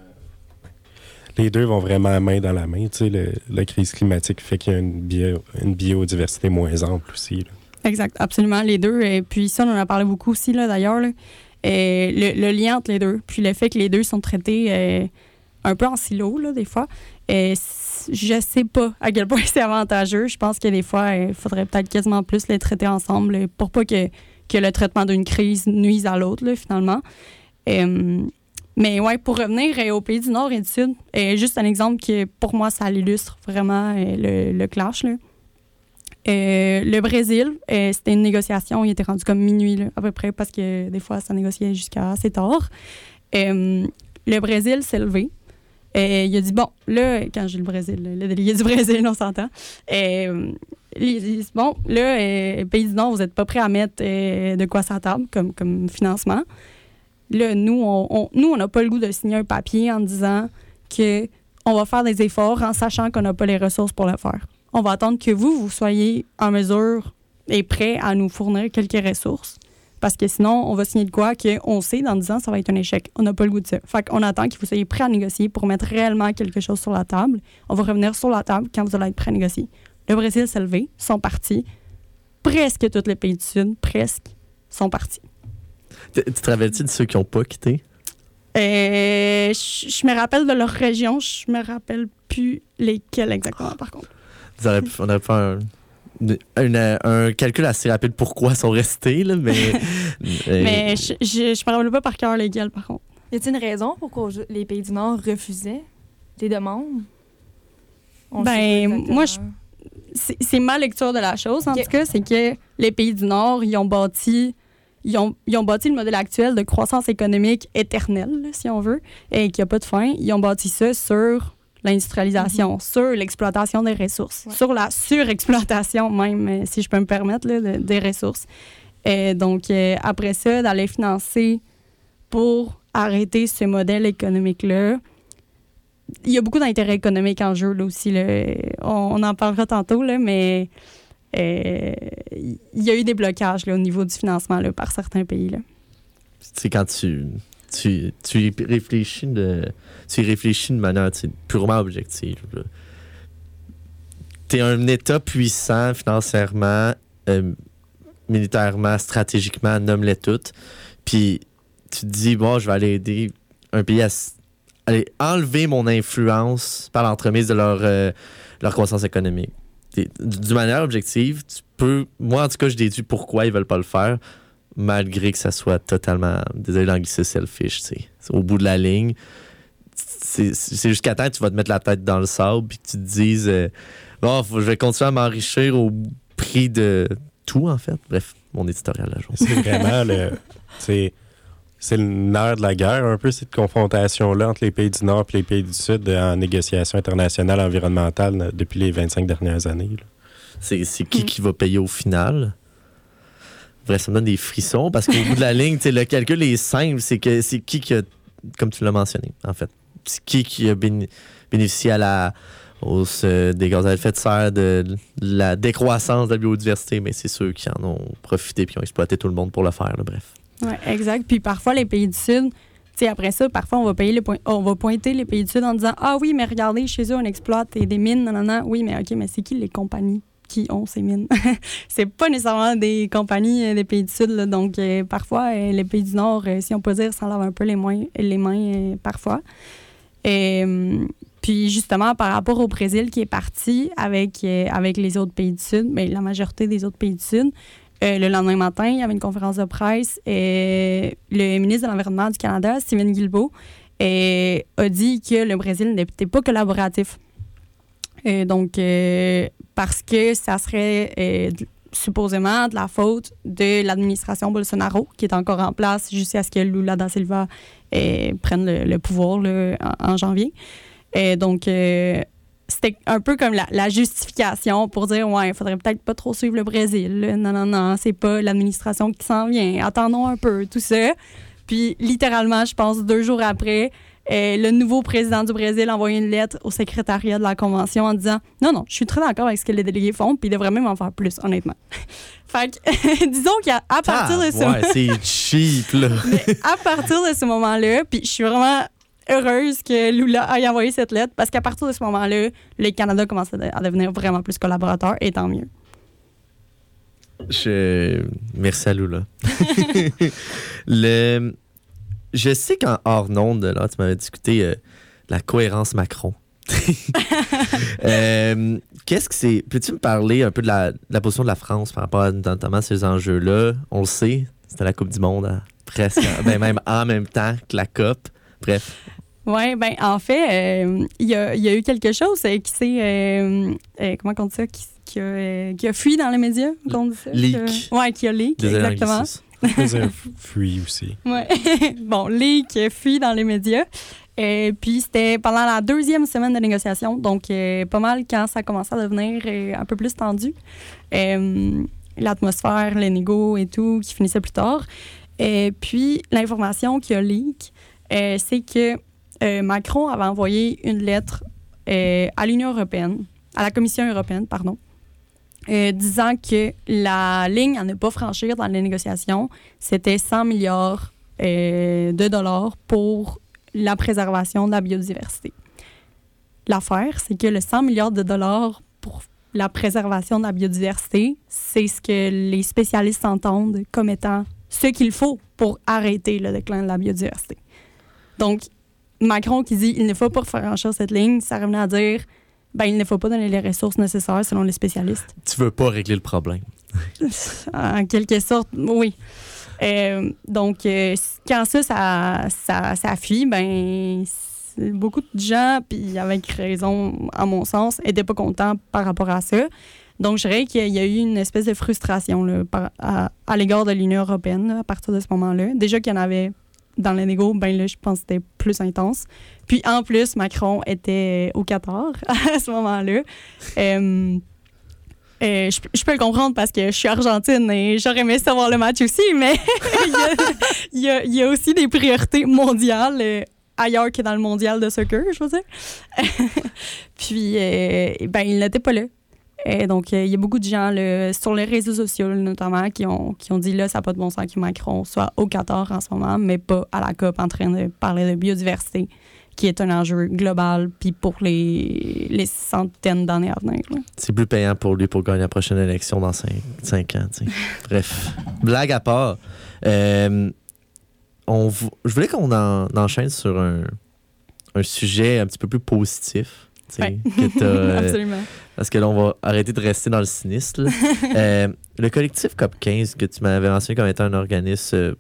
Les deux vont vraiment main dans la main. Tu sais, le, la crise climatique fait qu'il y a une, bio, une biodiversité moins ample aussi. Là. Exact, absolument, les deux. Et puis ça, on en a parlé beaucoup aussi, là, d'ailleurs. Là. Et le, le lien entre les deux, puis le fait que les deux sont traités euh, un peu en silo, là, des fois. Et je sais pas à quel point c'est avantageux. Je pense que des fois, il faudrait peut-être quasiment plus les traiter ensemble pour pas que, que le traitement d'une crise nuise à l'autre, là, finalement. Et, Mais ouais, pour revenir euh, aux pays du Nord et du Sud, euh, juste un exemple qui, pour moi, ça l'illustre vraiment euh, le, le clash. Là. Euh, le Brésil, euh, c'était une négociation, il était rendu comme minuit là, à peu près, parce que des fois, ça négociait jusqu'à assez tard. Euh, le Brésil s'est levé. Euh, il a dit, bon, là, quand j'ai le Brésil, le délégué du Brésil, on s'entend. Euh, il dit, bon, là, euh, pays du Nord, vous n'êtes pas prêts à mettre euh, de quoi sur la table comme, comme financement. Là, nous, on on, nous, on n'a pas le goût de signer un papier en disant qu'on va faire des efforts en sachant qu'on n'a pas les ressources pour le faire. On va attendre que vous, vous soyez en mesure et prêt à nous fournir quelques ressources. Parce que sinon, on va signer de quoi qu'on sait dans dix ans, ça va être un échec. On n'a pas le goût de ça. Fait qu'on attend que vous soyez prêt à négocier pour mettre réellement quelque chose sur la table. On va revenir sur la table quand vous allez être prêt à négocier. Le Brésil s'est levé, sont partis. Presque tous les pays du Sud, presque, sont partis. Tu te rappelles-tu de ceux qui n'ont pas quitté? Euh, je me rappelle de leur région. Je me rappelle plus lesquels exactement, par contre. Vous aurez pu, on aurait pu faire un, une, un calcul assez rapide pourquoi ils sont restés, là, mais... mais je, je, je me rappelle pas par cœur lesquels, par contre. Y a-t-il une raison pourquoi les pays du Nord refusaient des demandes? On ben, moi, je, c'est, c'est ma lecture de la chose, en okay. tout cas, c'est que les pays du Nord, ils ont bâti... Ils ont, ils ont bâti le modèle actuel de croissance économique éternelle, si on veut, et qui n'a pas de fin. Ils ont bâti ça sur l'industrialisation, mm-hmm. sur l'exploitation des ressources, ouais. sur la surexploitation même, si je peux me permettre, là, de, des ressources. Et donc, euh, après ça, d'aller financer pour arrêter ce modèle économique-là, il y a beaucoup d'intérêts économiques en jeu là, aussi. Là. On, on en parlera tantôt, là, mais... Il euh, y a eu des blocages là, au niveau du financement là, par certains pays. Tu sais, quand tu, tu, tu, y réfléchis de, tu y réfléchis de manière purement objective. Tu es un État puissant financièrement, euh, militairement, stratégiquement, nomme-les toutes. Puis tu te dis, bon, je vais aller aider un pays à aller enlever mon influence par l'entremise de leur, euh, leur croissance économique. D'une manière objective, tu peux... Moi, en tout cas, je déduis pourquoi ils veulent pas le faire, malgré que ça soit totalement... Désolé, l'anglicisme selfish, tu sais. Au bout de la ligne, c'est, c'est jusqu'à temps que tu vas te mettre la tête dans le sable puis que tu te dises euh, bon, faut, je vais continuer à m'enrichir au prix de tout, en fait. Bref, mon éditorial de la journée. C'est vraiment le... C'est... C'est le nerf de la guerre, un peu, cette confrontation-là entre les pays du Nord et les pays du Sud en négociation internationale environnementale depuis les vingt-cinq dernières années. Là. C'est, c'est qui qui va payer au final? Bref, ça me donne des frissons parce qu'au bout de la ligne, le calcul est simple. C'est que c'est qui qui a, comme tu l'as mentionné, en fait, c'est qui qui a béni- bénéficié à la hausse des gaz à effet de serre, de la décroissance de la biodiversité, mais c'est ceux qui en ont profité et qui ont exploité tout le monde pour le faire. Là, bref. Oui, exact. Puis parfois, les pays du Sud, tu sais, après ça, parfois, on va, payer les po- on va pointer les pays du Sud en disant « Ah oui, mais regardez, chez eux, on exploite des mines, non, non, non. » Oui, mais OK, mais c'est qui les compagnies qui ont ces mines? C'est pas nécessairement des compagnies euh, des pays du Sud, là. Donc, euh, parfois, euh, les pays du Nord, euh, si on peut dire, s'en lavent un peu les mains, les mains euh, parfois. Et, euh, puis, justement, par rapport au Brésil qui est parti avec, euh, avec les autres pays du Sud, bien, la majorité des autres pays du Sud, Euh, le lendemain matin, il y avait une conférence de presse et le ministre de l'Environnement du Canada, Steven Guilbeault, et, a dit que le Brésil n'était pas collaboratif. Et donc, euh, parce que ça serait euh, supposément de la faute de l'administration Bolsonaro, qui est encore en place jusqu'à ce que Lula da Silva euh, prenne le, le pouvoir là, en, en janvier. Et donc, euh, c'était un peu comme la, la justification pour dire « Ouais, il faudrait peut-être pas trop suivre le Brésil. Là. Non, non, non, c'est pas l'administration qui s'en vient. Attendons un peu, tout ça. » Puis, littéralement, je pense, deux jours après, euh, le nouveau président du Brésil a envoyé une lettre au secrétariat de la Convention en disant « Non, non, je suis très d'accord avec ce que les délégués font, puis ils devraient même en faire plus, honnêtement. » Fait que, disons qu'à à partir ah, de ce ouais, c'est cheap, là. Mais à partir de ce moment-là, puis je suis vraiment heureuse que Lula ait envoyé cette lettre parce qu'à partir de ce moment-là, le Canada commence à devenir vraiment plus collaborateur et tant mieux. Je... Merci à Lula. le... Je sais qu'en hors d'onde, là, tu m'avais discuté euh, la cohérence Macron. euh, qu'est-ce que c'est? Peux-tu me parler un peu de la, de la position de la France par rapport à notamment à ces enjeux-là? On le sait, c'était la Coupe du Monde hein, presque, ben même en même temps que la COP. Bref. Oui, bien, en fait, il euh, y, y a eu quelque chose euh, qui s'est. Euh, euh, comment on dit ça? Qui, qui, a, euh, qui a fui dans les médias, qu'on dit ça? Leak. Oui, qui a leak, Désolé, exactement. Faisait fui aussi. Ouais. Bon, leak, fui dans les médias. Et puis, c'était pendant la deuxième semaine de négociation, donc euh, pas mal quand ça commençait à devenir euh, un peu plus tendu. Euh, l'atmosphère, les négos et tout, qui finissaient plus tard. Et puis, l'information qui a leak, Euh, c'est que euh, Macron avait envoyé une lettre euh, à l'Union européenne, à la Commission européenne, pardon, euh, disant que la ligne à ne pas franchir dans les négociations, c'était cent milliards euh, de dollars pour la préservation de la biodiversité. L'affaire, c'est que le cent milliards de dollars pour la préservation de la biodiversité, c'est ce que les spécialistes entendent comme étant ce qu'il faut pour arrêter le déclin de la biodiversité. Donc, Macron qui dit « il ne faut pas franchir cette ligne », ça revenait à dire ben, « il ne faut pas donner les ressources nécessaires selon les spécialistes ». Tu veux pas régler le problème. En quelque sorte, oui. Euh, donc, euh, quand ça, ça, ça, ça fuit, ben, beaucoup de gens, puis avec raison, à mon sens, n'étaient pas contents par rapport à ça. Donc, je dirais qu'il y a eu une espèce de frustration là, par, à, à l'égard de l'Union européenne là, à partir de ce moment-là. Déjà qu'il y en avait dans les négos, ben là, je pense que c'était plus intense. Puis, en plus, Macron était au Qatar à ce moment-là. Euh, Euh, je, je peux le comprendre parce que je suis argentine et j'aurais aimé savoir le match aussi, mais il, y a, il, y a, il y a aussi des priorités mondiales euh, ailleurs que dans le mondial de soccer, je veux dire. Puis, euh, ben, il n'était pas là. Et donc, euh, il y a beaucoup de gens là, sur les réseaux sociaux, notamment, qui ont, qui ont dit là, ça n'a pas de bon sens que Macron soit au Qatar en ce moment, mais pas à la COP en train de parler de biodiversité, qui est un enjeu global, puis pour les, les centaines d'années à venir. Là. C'est plus payant pour lui pour gagner la prochaine élection dans cinq, cinq ans. T'sais. Bref, blague à part, euh, on v- je voulais qu'on en, enchaîne sur un, un sujet un petit peu plus positif. Ouais. Que t'as, euh, Absolument. Parce que là, on va arrêter de rester dans le cynisme. euh, le collectif C O P quinze, que tu m'avais mentionné comme étant un organisme euh,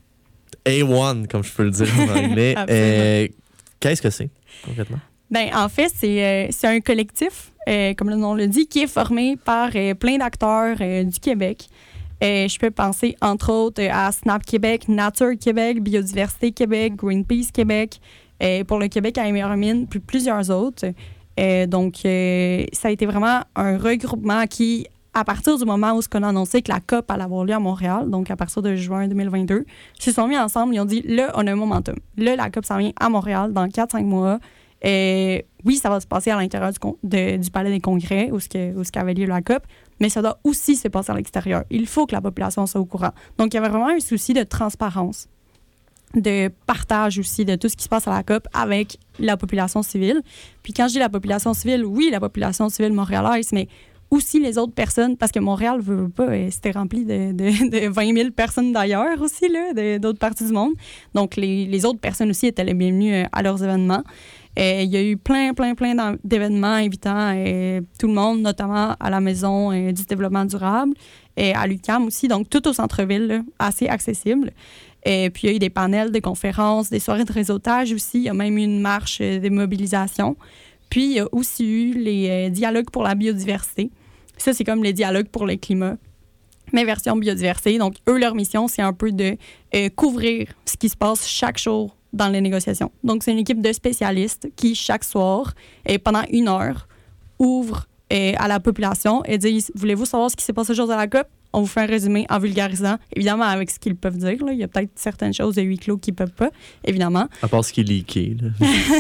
A un, comme je peux le dire en anglais, euh, qu'est-ce que c'est, concrètement? Ben, en fait, c'est, euh, c'est un collectif, euh, comme le nom le dit, qui est formé par euh, plein d'acteurs euh, du Québec. Euh, je peux penser, entre autres, à Snap Québec, Nature Québec, Biodiversité Québec, Greenpeace Québec, euh, pour le Québec à Éméromine, puis plusieurs autres. Euh, donc, euh, ça a été vraiment un regroupement qui, à partir du moment où on a annoncé que la COP allait avoir lieu à Montréal, donc à partir de juin deux mille vingt-deux, se sont mis ensemble, ils ont dit, là, on a un momentum. Là, la COP s'en vient à Montréal dans quatre à cinq mois. Et oui, ça va se passer à l'intérieur du, con- de, du Palais des Congrès, où ce que, où ce qu'avait lieu la COP, mais ça doit aussi se passer à l'extérieur. Il faut que la population soit au courant. Donc, il y avait vraiment un souci de transparence, de partage aussi de tout ce qui se passe à la COP avec la population civile. Puis quand je dis la population civile, oui, la population civile montréalaise, mais aussi les autres personnes, parce que Montréal, veut, veut pas, c'était rempli de, de, de vingt mille personnes d'ailleurs aussi, là, de, d'autres parties du monde. Donc, les, les autres personnes aussi étaient les bienvenues à leurs événements. Euh, il y a eu plein, plein, plein d'événements invitant euh, tout le monde, notamment à la Maison euh, du développement durable et à l'U Q A M aussi, donc tout au centre-ville, là, assez accessible. Et puis, il y a eu des panels, des conférences, des soirées de réseautage aussi. Il y a même eu une marche euh, de mobilisation. Puis, il y a aussi eu les euh, dialogues pour la biodiversité. Ça, c'est comme les dialogues pour le climat, mais version biodiversité. Donc, eux, leur mission, c'est un peu de euh, couvrir ce qui se passe chaque jour dans les négociations. Donc, c'est une équipe de spécialistes qui, chaque soir, et pendant une heure, ouvre euh, à la population et disent « Voulez-vous savoir ce qui s'est passé aujourd'hui à la COP? » On vous fait un résumé en vulgarisant, évidemment avec ce qu'ils peuvent dire. Là. Il y a peut-être certaines choses de huis clos qu'ils ne peuvent pas, évidemment. À part ce qui est leaké. Là.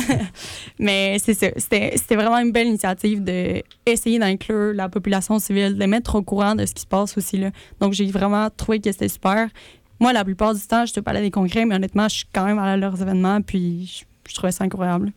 Mais c'est ça. C'était, c'était vraiment une belle initiative d'essayer d'inclure la population civile, de les mettre au courant de ce qui se passe aussi. Là. Donc, j'ai vraiment trouvé que c'était super. Moi, la plupart du temps, je suis au Palais des Congrès, mais honnêtement, je suis quand même allée à leurs événements, puis je, je trouvais ça incroyable.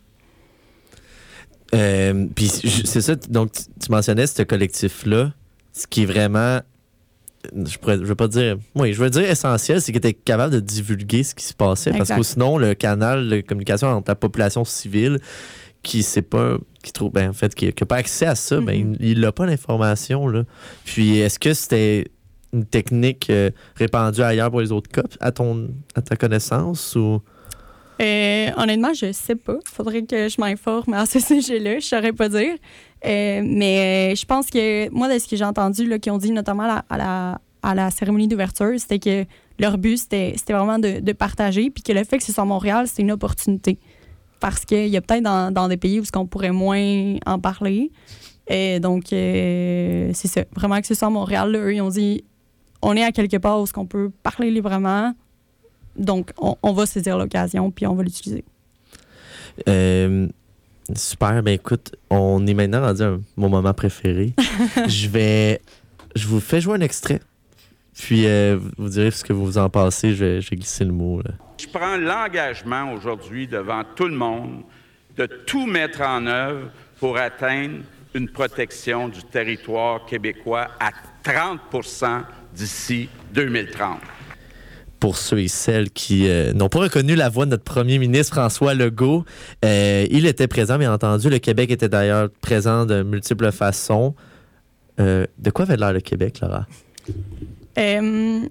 Euh, puis c'est ça, donc tu, tu mentionnais ce collectif-là, ce qui est vraiment, je pourrais, je veux pas dire, oui, je veux dire essentiel, c'est qu'il était capable de divulguer ce qui se passait, exact. Parce que sinon, le canal de communication entre la population civile qui sait pas, qui trouve, ben en fait, qui n'a pas accès à ça, mm-hmm. ben il n'a pas l'information, là. Puis est-ce que c'était une technique euh, répandue ailleurs pour les autres COP, à ton, à ta connaissance, ou... Euh, honnêtement, je sais pas. Faudrait que je m'informe à ce sujet-là. Je saurais pas dire. Euh, mais je pense que, moi, de ce que j'ai entendu, là, qu'ils ont dit notamment à la, à la, à la cérémonie d'ouverture, c'était que leur but, c'était, c'était vraiment de, de partager, puis que le fait que ce soit à Montréal, c'est une opportunité. Parce qu'il y a peut-être dans, dans des pays où on pourrait moins en parler. Et donc, euh, c'est ça. Vraiment que ce soit à Montréal, là, eux, ils ont dit, on est à quelque part où on peut parler librement. Donc, on, on va saisir l'occasion, puis on va l'utiliser. Euh, super. Ben écoute, on est maintenant rendu à mon moment préféré. je vais... Je vous fais jouer un extrait. Puis, euh, vous direz ce que vous en pensez. Je vais, je vais glisser le mot. Là. Je prends l'engagement aujourd'hui devant tout le monde de tout mettre en œuvre pour atteindre une protection du territoire québécois à trente pour cent d'ici deux mille trente. Pour ceux et celles qui euh, n'ont pas reconnu la voix de notre premier ministre François Legault, euh, il était présent, bien entendu. Le Québec était d'ailleurs présent de multiples façons. Euh, de quoi avait l'air le Québec, Laura? Euh,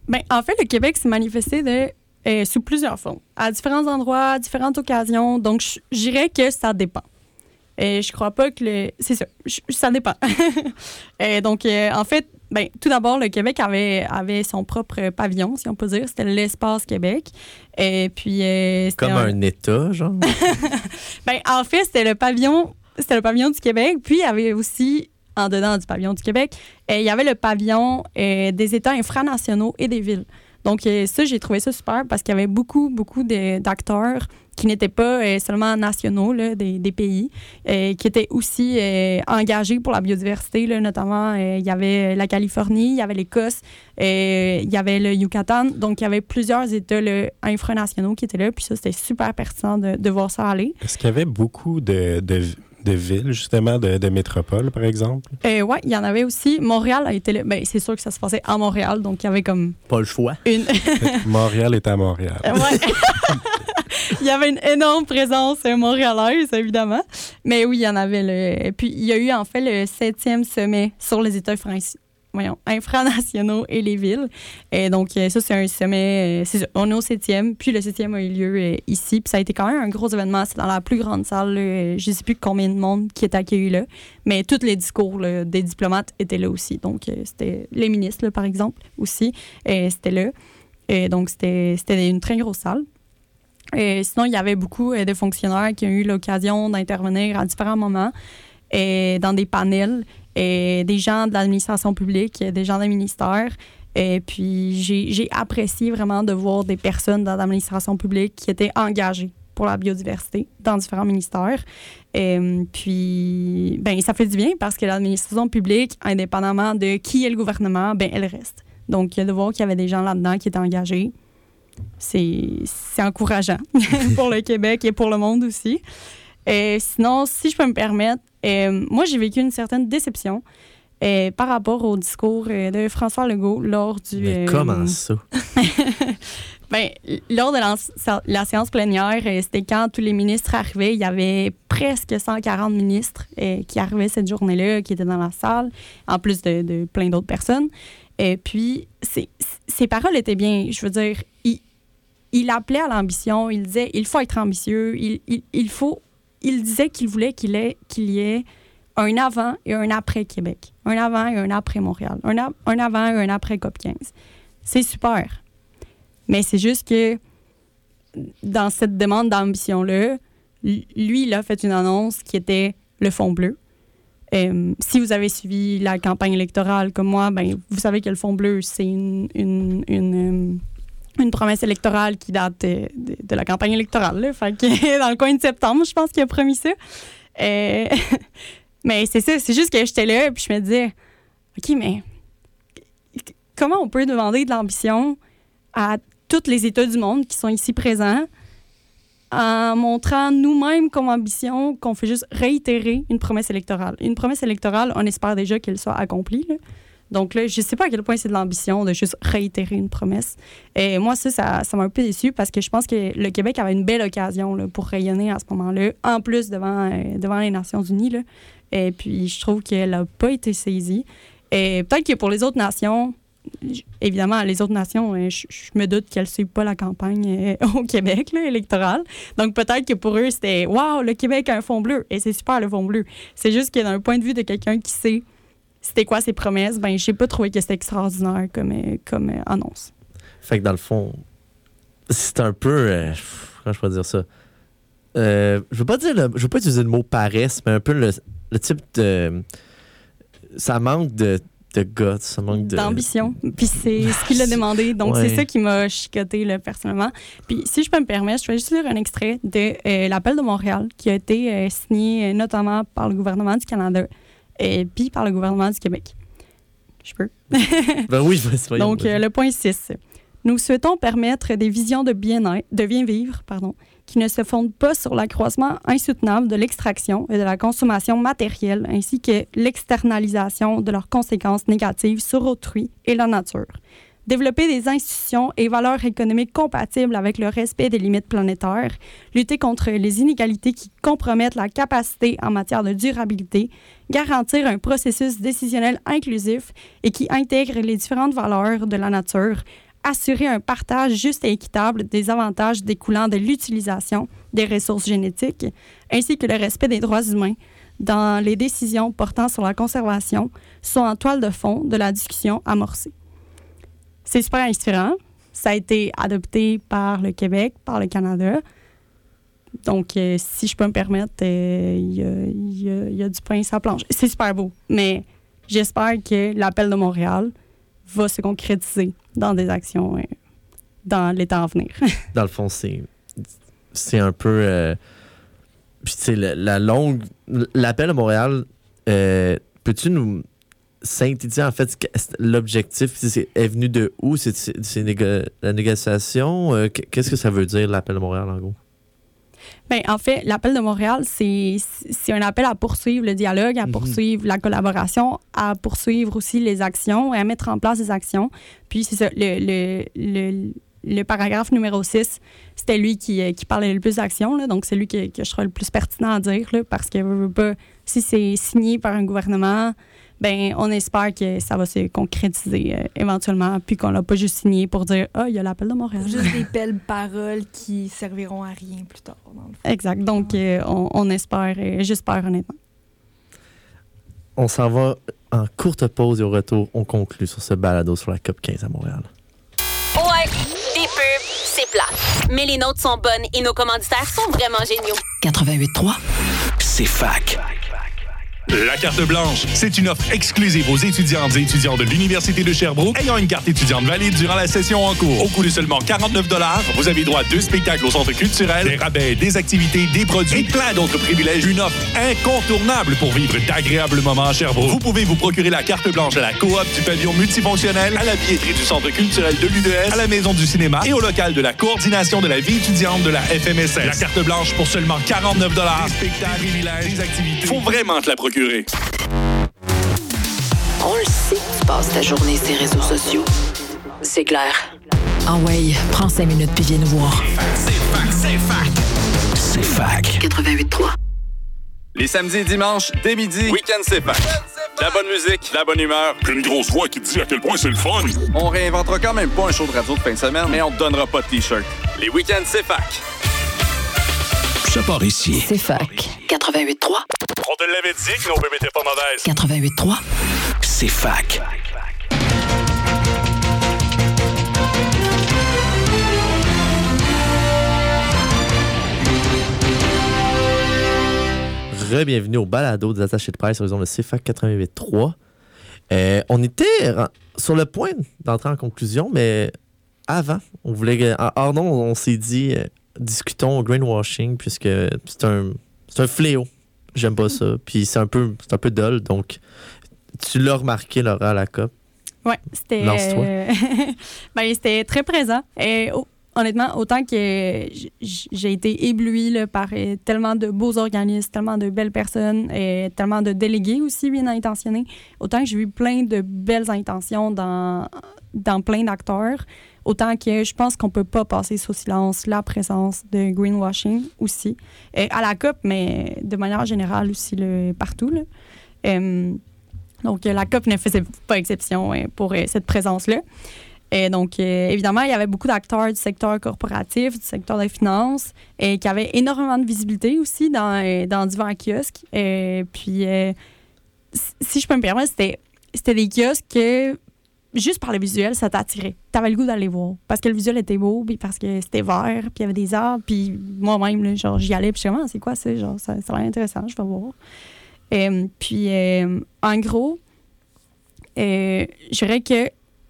Ben, en fait, le Québec s'est manifesté de, euh, sous plusieurs formes, à différents endroits, à différentes occasions. Donc, je dirais que ça dépend. Euh, je crois pas que le... C'est ça, je, ça dépend. euh, donc, euh, en fait, ben, tout d'abord, le Québec avait, avait son propre pavillon, si on peut dire. C'était l'Espace Québec. Et puis, euh, Comme un... un État, genre? ben, en fait, c'était le pavillon, c'était le pavillon du Québec. Puis, il y avait aussi, en dedans du pavillon du Québec, euh, il y avait le pavillon euh, des États infranationaux et des villes. Donc, euh, ça, j'ai trouvé ça super parce qu'il y avait beaucoup, beaucoup de, d'acteurs qui n'étaient pas euh, seulement nationaux là, des, des pays, euh, qui étaient aussi euh, engagés pour la biodiversité. Là, notamment, euh, il y avait la Californie, il y avait l'Écosse, euh, il y avait le Yucatan. Donc, il y avait plusieurs États là, infranationaux qui étaient là. Puis ça, c'était super pertinent de, de voir ça aller. Est-ce qu'il y avait beaucoup de... de... de villes, justement, de, de métropoles, par exemple? Euh, oui, il y en avait aussi. Montréal a été là. Ben, c'est sûr que ça se passait à Montréal, donc il y avait comme... Pas le choix. Une... Montréal est à Montréal. Ouais. Il y avait une énorme présence montréalaise, évidemment. Mais oui, il y en avait. Le... Puis, il y a eu, en fait, le septième sommet sur les États français. Voyons, infranationaux et les villes. Et donc, ça, c'est un sommet... C'est ça, on est au septième, puis le septième a eu lieu euh, ici. Puis ça a été quand même un gros événement. C'est dans la plus grande salle. Là, je ne sais plus combien de monde qui était accueilli là. Mais tous les discours là, des diplomates étaient là aussi. Donc, euh, c'était les ministres, là, par exemple, aussi. Et c'était là. Et donc, c'était, c'était une très grosse salle. Et sinon, il y avait beaucoup de fonctionnaires qui ont eu l'occasion d'intervenir à différents moments et dans des panels. Et des gens de l'administration publique, des gens des ministères. Et puis, j'ai, j'ai apprécié vraiment de voir des personnes dans l'administration publique qui étaient engagées pour la biodiversité dans différents ministères. Et puis, ben, ça fait du bien parce que l'administration publique, indépendamment de qui est le gouvernement, ben, elle reste. Donc, de voir qu'il y avait des gens là-dedans qui étaient engagés, c'est, c'est encourageant pour le Québec et pour le monde aussi. Et sinon, si je peux me permettre, euh, moi, j'ai vécu une certaine déception euh, par rapport au discours euh, de François Legault lors du... Mais euh, comment ça? ben, lors de la, la séance plénière, euh, c'était quand tous les ministres arrivaient. Il y avait presque cent quarante ministres euh, qui arrivaient cette journée-là, qui étaient dans la salle, en plus de, de plein d'autres personnes. Et puis, c'est, ses paroles étaient bien, je veux dire, il, il appelait à l'ambition, il disait, il faut être ambitieux, il, il, il faut... Il disait qu'il voulait qu'il, ait, qu'il y ait un avant et un après Québec. Un avant et un après Montréal. Un, a, un avant et un après COP quinze. C'est super. Mais c'est juste que dans cette demande d'ambition-là, lui, il a fait une annonce qui était le Fonds bleu. Euh, si vous avez suivi la campagne électorale comme moi, ben, vous savez que le Fonds bleu, c'est une... une, une une promesse électorale qui date de, de, de la campagne électorale. Là. Fait que dans le coin de septembre, je pense qu'il a promis ça. Euh, mais c'est ça, c'est juste que j'étais là et je me disais, OK, mais comment on peut demander de l'ambition à tous les États du monde qui sont ici présents en montrant nous-mêmes comme ambition qu'on fait juste réitérer une promesse électorale. Une promesse électorale, on espère déjà qu'elle soit accomplie, là. Donc là, je ne sais pas à quel point c'est de l'ambition de juste réitérer une promesse. Et moi, ça, ça, ça m'a un peu déçue parce que je pense que le Québec avait une belle occasion là, pour rayonner à ce moment-là, en plus devant, euh, devant les Nations unies. Là. Et puis, je trouve qu'elle n'a pas été saisie. Et peut-être que pour les autres nations, évidemment, les autres nations, je, je me doute qu'elles ne suivent pas la campagne euh, au Québec là, électorale. Donc, peut-être que pour eux, c'était « Wow, le Québec a un Fonds bleu! » Et c'est super, le Fonds bleu. C'est juste que d'un point de vue de quelqu'un qui sait c'était quoi ses promesses, ben j'ai pas trouvé que c'était extraordinaire comme, euh, comme euh, annonce. Fait que dans le fond, c'est un peu... Euh, comment je peux dire ça? Euh, je veux pas dire... Le, je veux pas utiliser le mot paresse, mais un peu le, le type de... Ça manque de, de guts, ça manque de... D'ambition. Puis c'est ce qu'il a demandé. Donc, ouais. C'est ça qui m'a chicoté, là, personnellement. Puis si je peux me permettre, je vais juste lire un extrait de euh, l'appel de Montréal qui a été euh, signé euh, notamment par le gouvernement du Canada et puis par le gouvernement du Québec. Je peux? Ben oui, je vais. Donc, euh, le point six. Nous souhaitons permettre des visions de bien-être, de bien-vivre, pardon, qui ne se fondent pas sur l'accroissement insoutenable de l'extraction et de la consommation matérielle, ainsi que l'externalisation de leurs conséquences négatives sur autrui et la nature. Développer des institutions et valeurs économiques compatibles avec le respect des limites planétaires, lutter contre les inégalités qui compromettent la capacité en matière de durabilité, garantir un processus décisionnel inclusif et qui intègre les différentes valeurs de la nature, assurer un partage juste et équitable des avantages découlant de l'utilisation des ressources génétiques, ainsi que le respect des droits humains dans les décisions portant sur la conservation, sont en toile de fond de la discussion amorcée. C'est super inspirant. Ça a été adopté par le Québec, par le Canada. Donc, euh, si je peux me permettre, il euh, y, y, y, y a du pain sur la planche. C'est super beau, mais j'espère que l'appel de Montréal va se concrétiser dans des actions euh, dans les temps à venir. Dans le fond, c'est, c'est un peu... Euh, puis, tu sais, la, la longue... L'appel de Montréal, euh, peux-tu nous synthétiser, en fait, l'objectif c'est, est venu de où? C'est, c'est, c'est négo- la négociation? Euh, qu'est-ce que ça veut dire, l'appel de Montréal, en gros? Bien, en fait, l'appel de Montréal, c'est, c'est un appel à poursuivre le dialogue, à poursuivre mm-hmm. la collaboration, à poursuivre aussi les actions et à mettre en place des actions. Puis, c'est ça, le, le, le, le paragraphe numéro six, c'était lui qui, qui parlait le plus d'actions, là, donc c'est lui que, que je serais le plus pertinent à dire, là, parce que je veux pas, si c'est signé par un gouvernement, ben on espère que ça va se concrétiser euh, éventuellement, puis qu'on l'a pas juste signé pour dire « Ah, il y a l'appel de Montréal ». Juste des belles paroles qui serviront à rien plus tard, dans le fond. Exact. Donc, euh, on, on espère, euh, j'espère honnêtement. On s'en va en courte pause et au retour, on conclut sur ce balado sur la C O P quinze à Montréal. Ouais, des pubs, c'est plat. Mais les nôtres sont bonnes et nos commanditaires sont vraiment géniaux. quatre-vingt-huit trois C'est fac. La carte blanche, c'est une offre exclusive aux étudiantes et étudiants de l'Université de Sherbrooke ayant une carte étudiante valide durant la session en cours. Au coût de seulement quarante-neuf dollars, vous avez droit à deux spectacles au centre culturel, des rabais, des activités, des produits et plein d'autres privilèges. Une offre incontournable pour vivre d'agréables moments à Sherbrooke. Vous pouvez vous procurer la carte blanche à la coop du pavillon multifonctionnel, à la billetterie du centre culturel de l'U D S, à la maison du cinéma et au local de la coordination de la vie étudiante de la F M S S. La carte blanche pour seulement quarante-neuf dollars. Des spectacles, des privilèges, des activités. Faut vraiment te la procurer. On le sait, tu passes ta journée sur les réseaux sociaux. C'est clair. Ah ouais, prends cinq minutes puis viens nous voir. C'est fac, c'est fac. C'est fac. quatre-vingt-huit trois Les samedis et dimanches, dès midi, Week-end c'est fac. La bonne musique, la bonne humeur. Puis une grosse voix qui te dit à quel point c'est le fun. On réinventera quand même pas un show de radio de fin de semaine, mais on te donnera pas de T-shirt. Les Week-ends c'est fac. Ça part ici. C'est fac. quatre-vingt-huit trois On te l'avait dit que nos bébés étaient pas mauvaises. quatre-vingt-huit trois C'est fac. Re-bienvenue au balado des attachés de presse sur les ondes de C F A C quatre-vingt-huit trois. Euh, on était sur le point d'entrer en conclusion, mais avant, on voulait. Ah non, on s'est dit. Euh, discutons greenwashing, puisque c'est un, c'est un fléau. J'aime pas ça. Puis c'est un peu, c'est un peu dull. Donc, tu l'as remarqué, Laura, à la C O P. Oui, c'était... Lance-toi. Euh, ben, c'était très présent. Et, oh, honnêtement, autant que j'ai été éblouie là, par euh, tellement de beaux organismes, tellement de belles personnes, et tellement de délégués aussi bien intentionnés, autant que j'ai eu plein de belles intentions dans, dans plein d'acteurs, autant que je pense qu'on peut pas passer sous silence la présence de greenwashing aussi. Euh, à la C O P, mais de manière générale aussi là, partout. Là. Euh, donc, la C O P ne faisait pas exception euh, pour euh, cette présence-là. Et donc, euh, évidemment, il y avait beaucoup d'acteurs du secteur corporatif, du secteur des finances, et qui avaient énormément de visibilité aussi dans, euh, dans divers kiosques. Et puis, euh, si je peux me permettre, c'était, c'était des kiosques que, juste par le visuel, ça t'attirait. T'avais le goût d'aller voir. Parce que le visuel était beau, puis parce que c'était vert, puis il y avait des arbres, puis moi-même, là, genre, j'y allais, puis je me disais, ah, c'est quoi ça? Genre, ça, ça a l'air intéressant, je vais voir. Euh, puis, euh, en gros, euh, je dirais que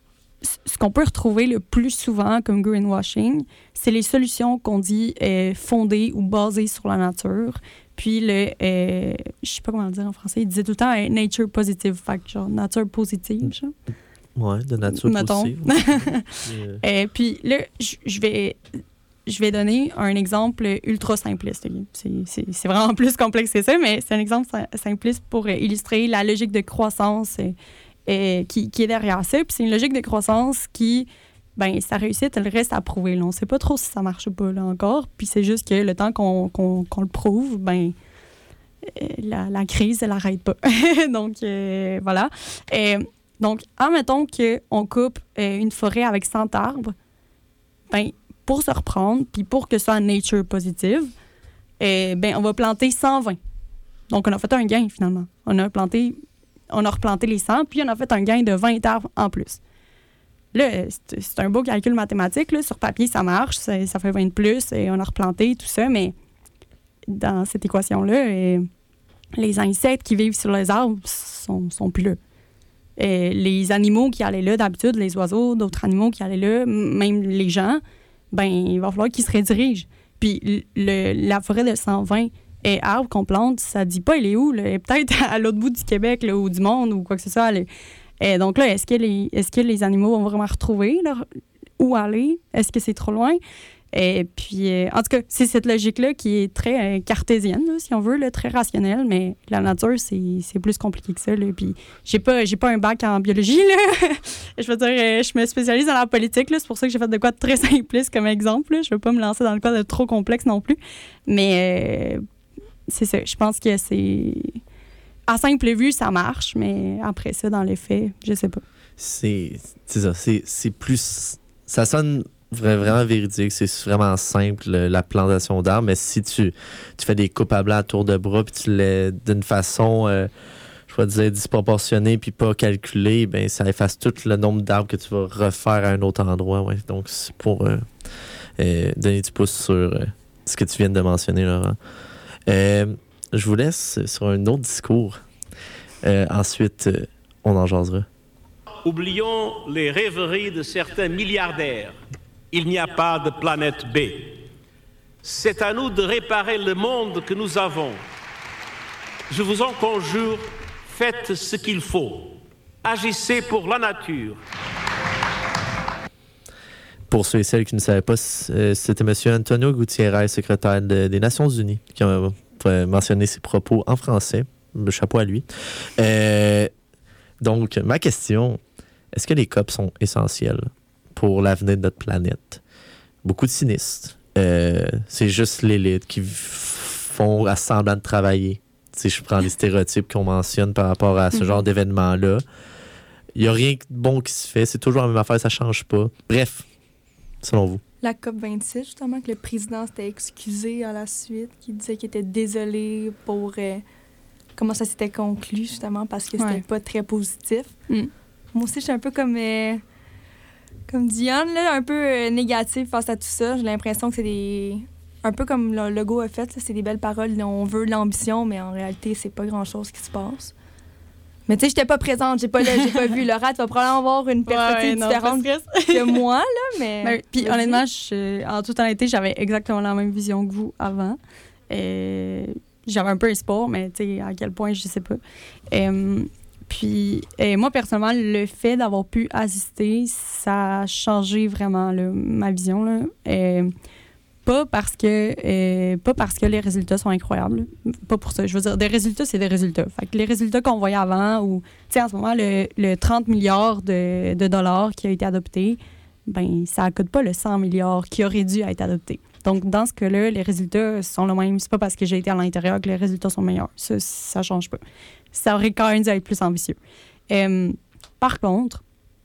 ce qu'on peut retrouver le plus souvent comme greenwashing, c'est les solutions qu'on dit euh, fondées ou basées sur la nature. Puis le, euh, je sais pas comment le dire en français, il disait tout le temps euh, nature positive, fait que genre nature positive, genre. Ouais, de nature Mettons. positive. euh... euh, puis là, je vais, je vais donner un exemple ultra simpliste. C'est, c'est, c'est vraiment plus complexe que ça, mais c'est un exemple simpliste pour illustrer la logique de croissance euh, euh, qui, qui est derrière ça. Puis c'est une logique de croissance qui, ben, sa réussite, elle reste à prouver. Là. On ne sait pas trop si ça marche ou pas là, encore. Puis c'est juste que le temps qu'on, qu'on, qu'on le prouve, ben, euh, la, la crise, elle n'arrête pas. Donc, euh, voilà. Euh, Donc, admettons qu'on coupe euh, une forêt avec cent arbres, ben, pour se reprendre, puis pour que ce soit nature positive, euh, ben, on va planter cent vingt. Donc, on a fait un gain, finalement. On a planté, on a replanté les cent, puis on a fait un gain de vingt arbres en plus. Là, c'est, c'est un beau calcul mathématique. Là. Sur papier, ça marche, ça, ça fait vingt de plus, et on a replanté tout ça, mais dans cette équation-là, euh, les insectes qui vivent sur les arbres sont, sont plus là. Et les animaux qui allaient là, d'habitude, les oiseaux, d'autres animaux qui allaient là, même les gens, ben il va falloir qu'ils se redirigent. Puis le, la forêt de cent vingt et arbres qu'on plante, ça dit pas il est où, là. Elle est peut-être à l'autre bout du Québec là, ou du monde ou quoi que ce soit. Elle est... Et donc là, est-ce que, les, est-ce que les animaux vont vraiment retrouver leur... où aller? Est-ce que c'est trop loin? Et puis, euh, en tout cas, c'est cette logique-là qui est très euh, cartésienne, là, si on veut, là, très rationnelle, mais la nature, c'est, c'est plus compliqué que ça. Là. Puis, j'ai pas, j'ai pas un bac en biologie. Là. Je veux dire, euh, je me spécialise dans la politique. Là, c'est pour ça que j'ai fait de quoi de très simpliste comme exemple. Là. Je veux pas me lancer dans le quoi de trop complexe non plus. Mais euh, c'est ça. Je pense que c'est... À simple vue, ça marche, mais après ça, dans les faits, je sais pas. C'est, c'est ça. C'est, c'est plus... Ça sonne... vraiment véridique, c'est vraiment simple la plantation d'arbres, mais si tu, tu fais des coupes à blanc à tour de bras puis tu les d'une façon euh, je vais dire disproportionnée puis pas calculée, ben ça efface tout le nombre d'arbres que tu vas refaire à un autre endroit. Ouais. Donc c'est pour euh, euh, donner du pouce sur euh, ce que tu viens de mentionner, Laurent. Euh, je vous laisse sur un autre discours. Euh, ensuite, euh, on en jasera. Oublions les rêveries de certains milliardaires. Il n'y a pas de planète B. C'est à nous de réparer le monde que nous avons. Je vous en conjure, faites ce qu'il faut. Agissez pour la nature. Pour ceux et celles qui ne savaient pas, c'était M. Antonio Gutiérrez, secrétaire de, des Nations Unies, qui a mentionné ses propos en français. Chapeau à lui. Euh, donc, ma question, est-ce que les C O P sont essentiels pour l'avenir de notre planète? Beaucoup de cynistes. Euh, c'est juste l'élite qui font à semblant de travailler. Si je prends les stéréotypes qu'on mentionne par rapport à ce genre d'événement-là, il n'y a rien de bon qui se fait. C'est toujours la même affaire, ça ne change pas. Bref, selon vous. La C O P vingt-six, justement, que le président s'était excusé à la suite, qui disait qu'il était désolé pour euh, comment ça s'était conclu, justement, parce que c'était ouais. pas très positif. Mm. Moi aussi, je suis un peu comme... Euh, Comme Diane, là, un peu euh, négative face à tout ça. J'ai l'impression que c'est des... Un peu comme le logo a fait, là, c'est des belles paroles. On veut de l'ambition, mais en réalité, c'est pas grand-chose qui se passe. Mais tu sais, j'étais pas présente, j'ai pas, là, j'ai pas vu. Laura, tu vas probablement avoir une perspective ouais, non, différente que moi, là, mais... mais puis honnêtement, je, en toute honnêteté, j'avais exactement la même vision que vous avant. Et j'avais un peu espoir, mais tu sais, à quel point, je sais pas. Et, Puis, euh, moi, personnellement, le fait d'avoir pu assister, ça a changé vraiment là, ma vision. Là. Euh, pas, parce que, euh, pas parce que les résultats sont incroyables. Pas pour ça. Je veux dire, des résultats, c'est des résultats. Fait que les résultats qu'on voyait avant, ou, tu sais, en ce moment, le, le trente milliards de, de dollars qui a été adopté, ben ça ne coûte pas le cent milliards qui aurait dû être adopté. Donc, dans ce cas-là, les résultats sont les mêmes. C'est pas parce que j'ai été à l'intérieur que les résultats sont meilleurs. Ça, ça change pas. Ça aurait quand même dû être plus ambitieux. Euh, par contre,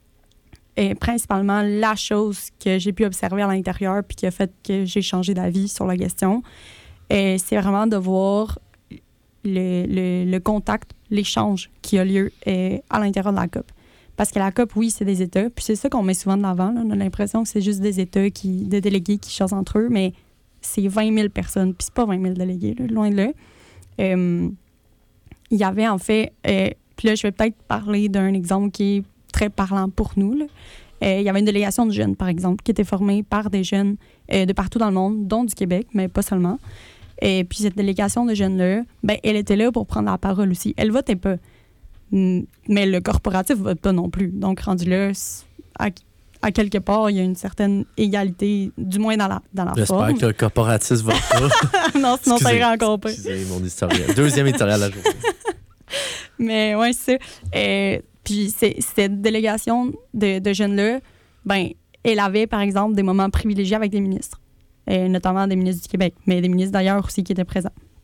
et principalement, la chose que j'ai pu observer à l'intérieur puis qui a fait que j'ai changé d'avis sur la question, euh, c'est vraiment de voir le, le, le contact, l'échange qui a lieu euh, à l'intérieur de la C O P. Parce que la C O P, oui, c'est des États, puis c'est ça qu'on met souvent de l'avant. Là. On a l'impression que c'est juste des États, qui, des délégués qui chassent entre eux, mais c'est vingt mille personnes, puis c'est pas vingt mille délégués, là, loin de là. Euh, il y avait en fait, euh, puis là, je vais peut-être parler d'un exemple qui est très parlant pour nous. Là. Euh, il y avait une délégation de jeunes, par exemple, qui était formée par des jeunes euh, de partout dans le monde, dont du Québec, mais pas seulement. Et puis cette délégation de jeunes-là, ben, elle était là pour prendre la parole aussi. Elle votait pas. Mais le corporatif ne vote pas non plus. Donc, rendu là, à, à quelque part, il y a une certaine égalité, du moins dans la, dans la J'espère forme. J'espère que le corporatif vote pas. Non, sinon excusez, ça irait encore pas. Excusez mon éditorial. Deuxième éditorial à la journée. Mais oui, c'est ça. Et, puis, c'est, cette délégation de, de jeunes-là, ben, elle avait, par exemple, des moments privilégiés avec des ministres, et notamment des ministres du Québec, mais des ministres d'ailleurs aussi qui étaient présents.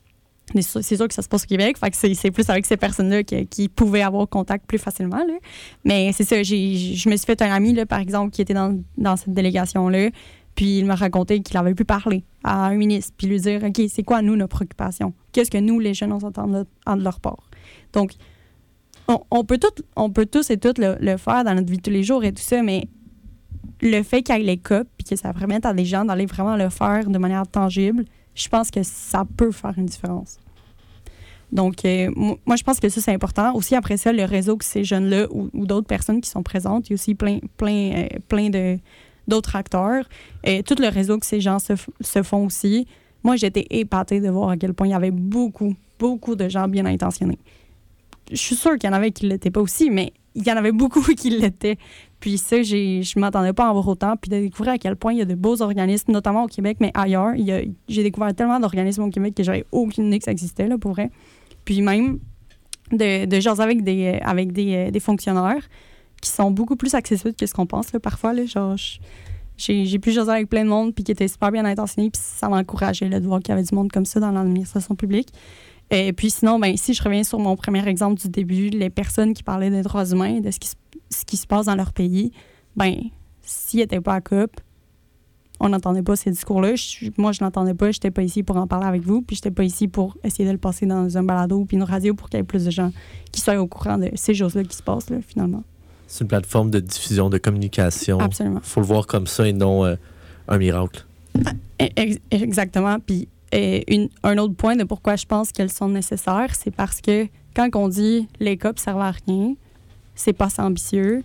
C'est sûr que ça se passe au Québec, fait que c'est, c'est plus avec ces personnes-là qui, qui pouvaient avoir contact plus facilement. Là. Mais c'est ça, j'ai, je me suis fait un ami, là, par exemple, qui était dans, dans cette délégation-là, puis il m'a raconté qu'il avait pu parler à un ministre, puis lui dire, OK, c'est quoi, nous, nos préoccupations? Qu'est-ce que nous, les jeunes, on s'entend de, de leur part? Donc, on, on, peut tout, on peut tous et toutes le, le faire dans notre vie de tous les jours et tout ça, mais le fait qu'il y ait les C O P, puis que ça permette à des gens d'aller vraiment le faire de manière tangible, je pense que ça peut faire une différence. Donc, euh, moi, je pense que ça, c'est important. Aussi, après ça, le réseau que ces jeunes-là ou, ou d'autres personnes qui sont présentes, il y a aussi plein, plein, euh, plein de, d'autres acteurs. Et tout le réseau que ces gens se, se font aussi. Moi, j'étais épatée de voir à quel point il y avait beaucoup, beaucoup de gens bien intentionnés. Je suis sûre qu'il y en avait qui ne l'étaient pas aussi, mais il y en avait beaucoup qui l'étaient. Puis ça, j'ai, je ne m'attendais pas à en voir autant. Puis de découvrir à quel point il y a de beaux organismes, notamment au Québec, mais ailleurs. Il y a, j'ai découvert tellement d'organismes au Québec que j'avais aucune idée que ça existait, là, pour vrai. Puis même de, de jaser avec des, avec des, des fonctionnaires qui sont beaucoup plus accessibles que ce qu'on pense, là, parfois. Là, genre, j'ai, j'ai pu jaser avec plein de monde puis qui étaient super bien intentionnés. Puis ça m'a encouragé là, de voir qu'il y avait du monde comme ça dans l'administration publique. Et puis sinon, ben, si je reviens sur mon premier exemple du début, les personnes qui parlaient des droits humains, de ce qui, ce qui se passe dans leur pays, ben, s'ils n'étaient pas à C O P, on n'entendait pas ces discours-là. Je, moi, je n'entendais pas. Je n'étais pas ici pour en parler avec vous. Puis je n'étais pas ici pour essayer de le passer dans un balado puis une radio pour qu'il y ait plus de gens qui soient au courant de ces choses-là qui se passent, là, finalement. C'est une plateforme de diffusion, de communication. Absolument. Il faut le voir comme ça et non euh, un miracle. Ex- exactement. Puis Et une, un autre point de pourquoi je pense qu'elles sont nécessaires, c'est parce que quand on dit les C O P servent à rien, c'est pas assez ambitieux.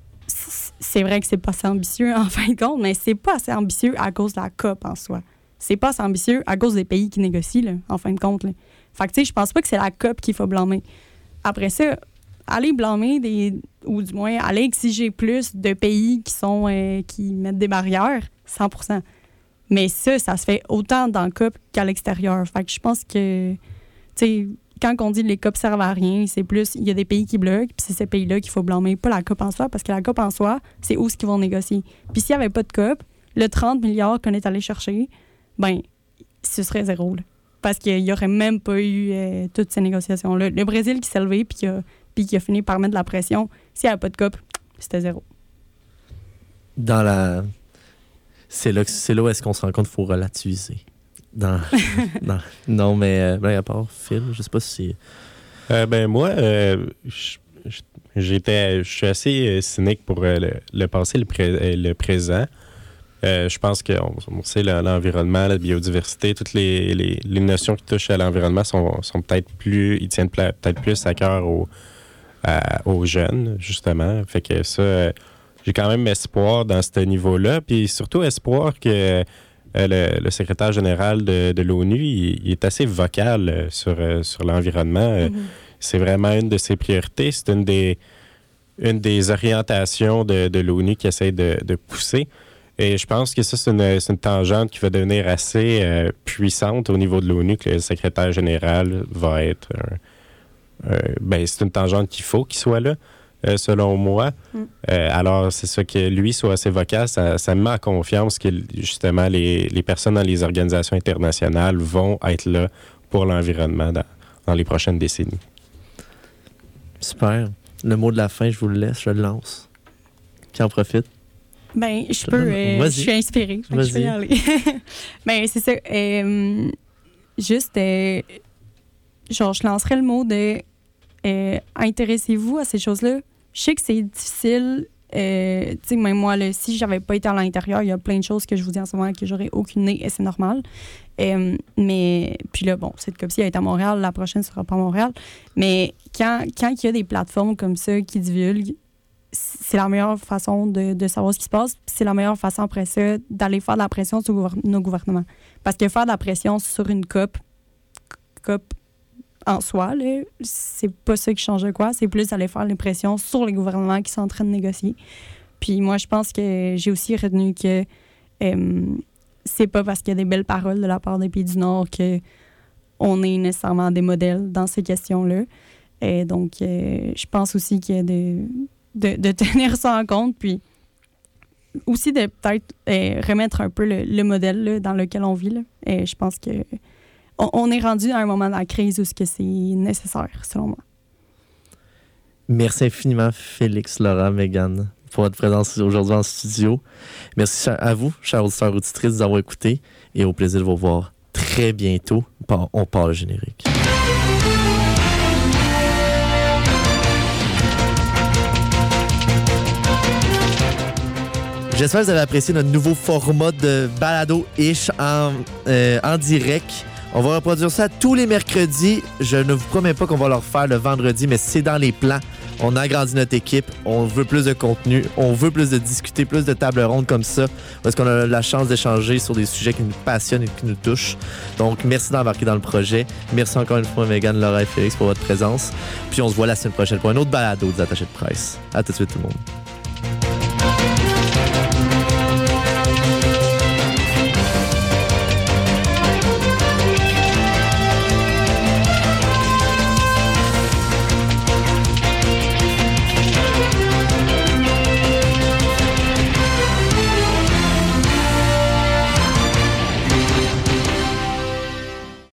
C'est vrai que c'est pas assez ambitieux en fin de compte, mais c'est pas assez ambitieux à cause de la C O P en soi. C'est pas assez ambitieux à cause des pays qui négocient, là, en fin de compte. Là. Fait que tu sais, je pense pas que c'est la C O P qu'il faut blâmer. Après ça, aller blâmer des, ou du moins aller exiger plus de pays qui sont euh, qui mettent des barrières, cent pour cent. Mais ça, ça se fait autant dans le C O P qu'à l'extérieur. Fait que je pense que, tu sais, quand on dit les C O P servent à rien, c'est plus, il y a des pays qui bloquent, puis c'est ces pays-là qu'il faut blâmer, pas la C O P en soi, parce que la C O P en soi, c'est où ce qu'ils vont négocier. Puis s'il n'y avait pas de C O P, le trente milliards qu'on est allé chercher, ben, ce serait zéro, là. Parce qu'il n'y aurait même pas eu euh, toutes ces négociations-là. Le Brésil qui s'est levé, puis qui a, puis qui a fini par mettre de la pression, s'il n'y avait pas de C O P, c'était zéro. Dans la... C'est là, c'est là où est-ce qu'on se rend compte qu'il faut relativiser. Dans... dans... Non, mais euh, ben, à part Phil, je sais pas si... Euh, ben moi, euh, j'étais, je suis assez cynique pour euh, le, le passé, le, pré, le présent. Euh, je pense qu'on on sait l'environnement, la biodiversité, toutes les, les, les notions qui touchent à l'environnement sont, sont peut-être plus, ils tiennent peut-être plus à cœur aux, à, aux jeunes, justement. Fait que ça, euh, j'ai quand même espoir dans ce niveau-là, puis surtout espoir que euh, le, le secrétaire général de, de l'ONU, il, il est assez vocal sur, euh, sur l'environnement. Mm-hmm. C'est vraiment une de ses priorités. C'est une des, une des orientations de, de l'ONU qui essaie de, de pousser. Et je pense que ça, c'est une, c'est une tangente qui va devenir assez euh, puissante au niveau de l'ONU, que le secrétaire général va être... Un, un, ben, c'est une tangente qu'il faut qu'il soit là, euh, selon moi. Mm. Euh, alors, c'est ça, que lui soit assez vocal, ça, ça me met en confiance que, justement, les, les personnes dans les organisations internationales vont être là pour l'environnement dans, dans les prochaines décennies. Super. Le mot de la fin, je vous le laisse, je le lance. Qui en profite? Ben, je peux. Euh, je suis inspirée. Je peux y aller. Ben, c'est ça. Euh, juste, euh, genre, je lancerais le mot de euh, intéressez-vous à ces choses-là. Je sais que c'est difficile. Euh, tu sais, même moi, là, si j'avais pas été à l'intérieur, il y a plein de choses que je vous dis en ce moment que j'aurais aucune idée et c'est normal. Euh, mais, puis là, bon, cette copie est à Montréal, la prochaine sera pas à Montréal. Mais quand, quand il y a des plateformes comme ça qui divulguent, c'est la meilleure façon de, de savoir ce qui se passe. C'est la meilleure façon, après ça, d'aller faire de la pression sur gouver- nos gouvernements. Parce que faire de la pression sur une C O P, C O P en soi, là, c'est pas ça qui change quoi. C'est plus d'aller faire les pressions sur les gouvernements qui sont en train de négocier. Puis moi, je pense que j'ai aussi retenu que euh, c'est pas parce qu'il y a des belles paroles de la part des pays du Nord qu'on est nécessairement des modèles dans ces questions-là. Et donc, euh, je pense aussi qu'il y a des... De, de tenir ça en compte, puis aussi de peut-être euh, remettre un peu le, le modèle là, dans lequel on vit. Là. Et je pense que on, on est rendu à un moment de la crise où c'est nécessaire, selon moi. Merci infiniment, Félix, Laura, Mégane, pour votre présence aujourd'hui en studio. Merci à vous, chers auditeurs et auditrices, de nous avoir écoutés et au plaisir de vous revoir très bientôt. On part le générique. J'espère que vous avez apprécié notre nouveau format de balado-ish en, euh, en direct. On va reproduire ça tous les mercredis. Je ne vous promets pas qu'on va le refaire le vendredi, mais c'est dans les plans. On a agrandi notre équipe. On veut plus de contenu. On veut plus de discuter, plus de tables rondes comme ça, parce qu'on a la chance d'échanger sur des sujets qui nous passionnent et qui nous touchent. Donc, merci d'embarquer dans le projet. Merci encore une fois, Mégane, Laura et Félix, pour votre présence. Puis on se voit la semaine prochaine pour un autre balado des attachés de presse. À tout de suite, tout le monde.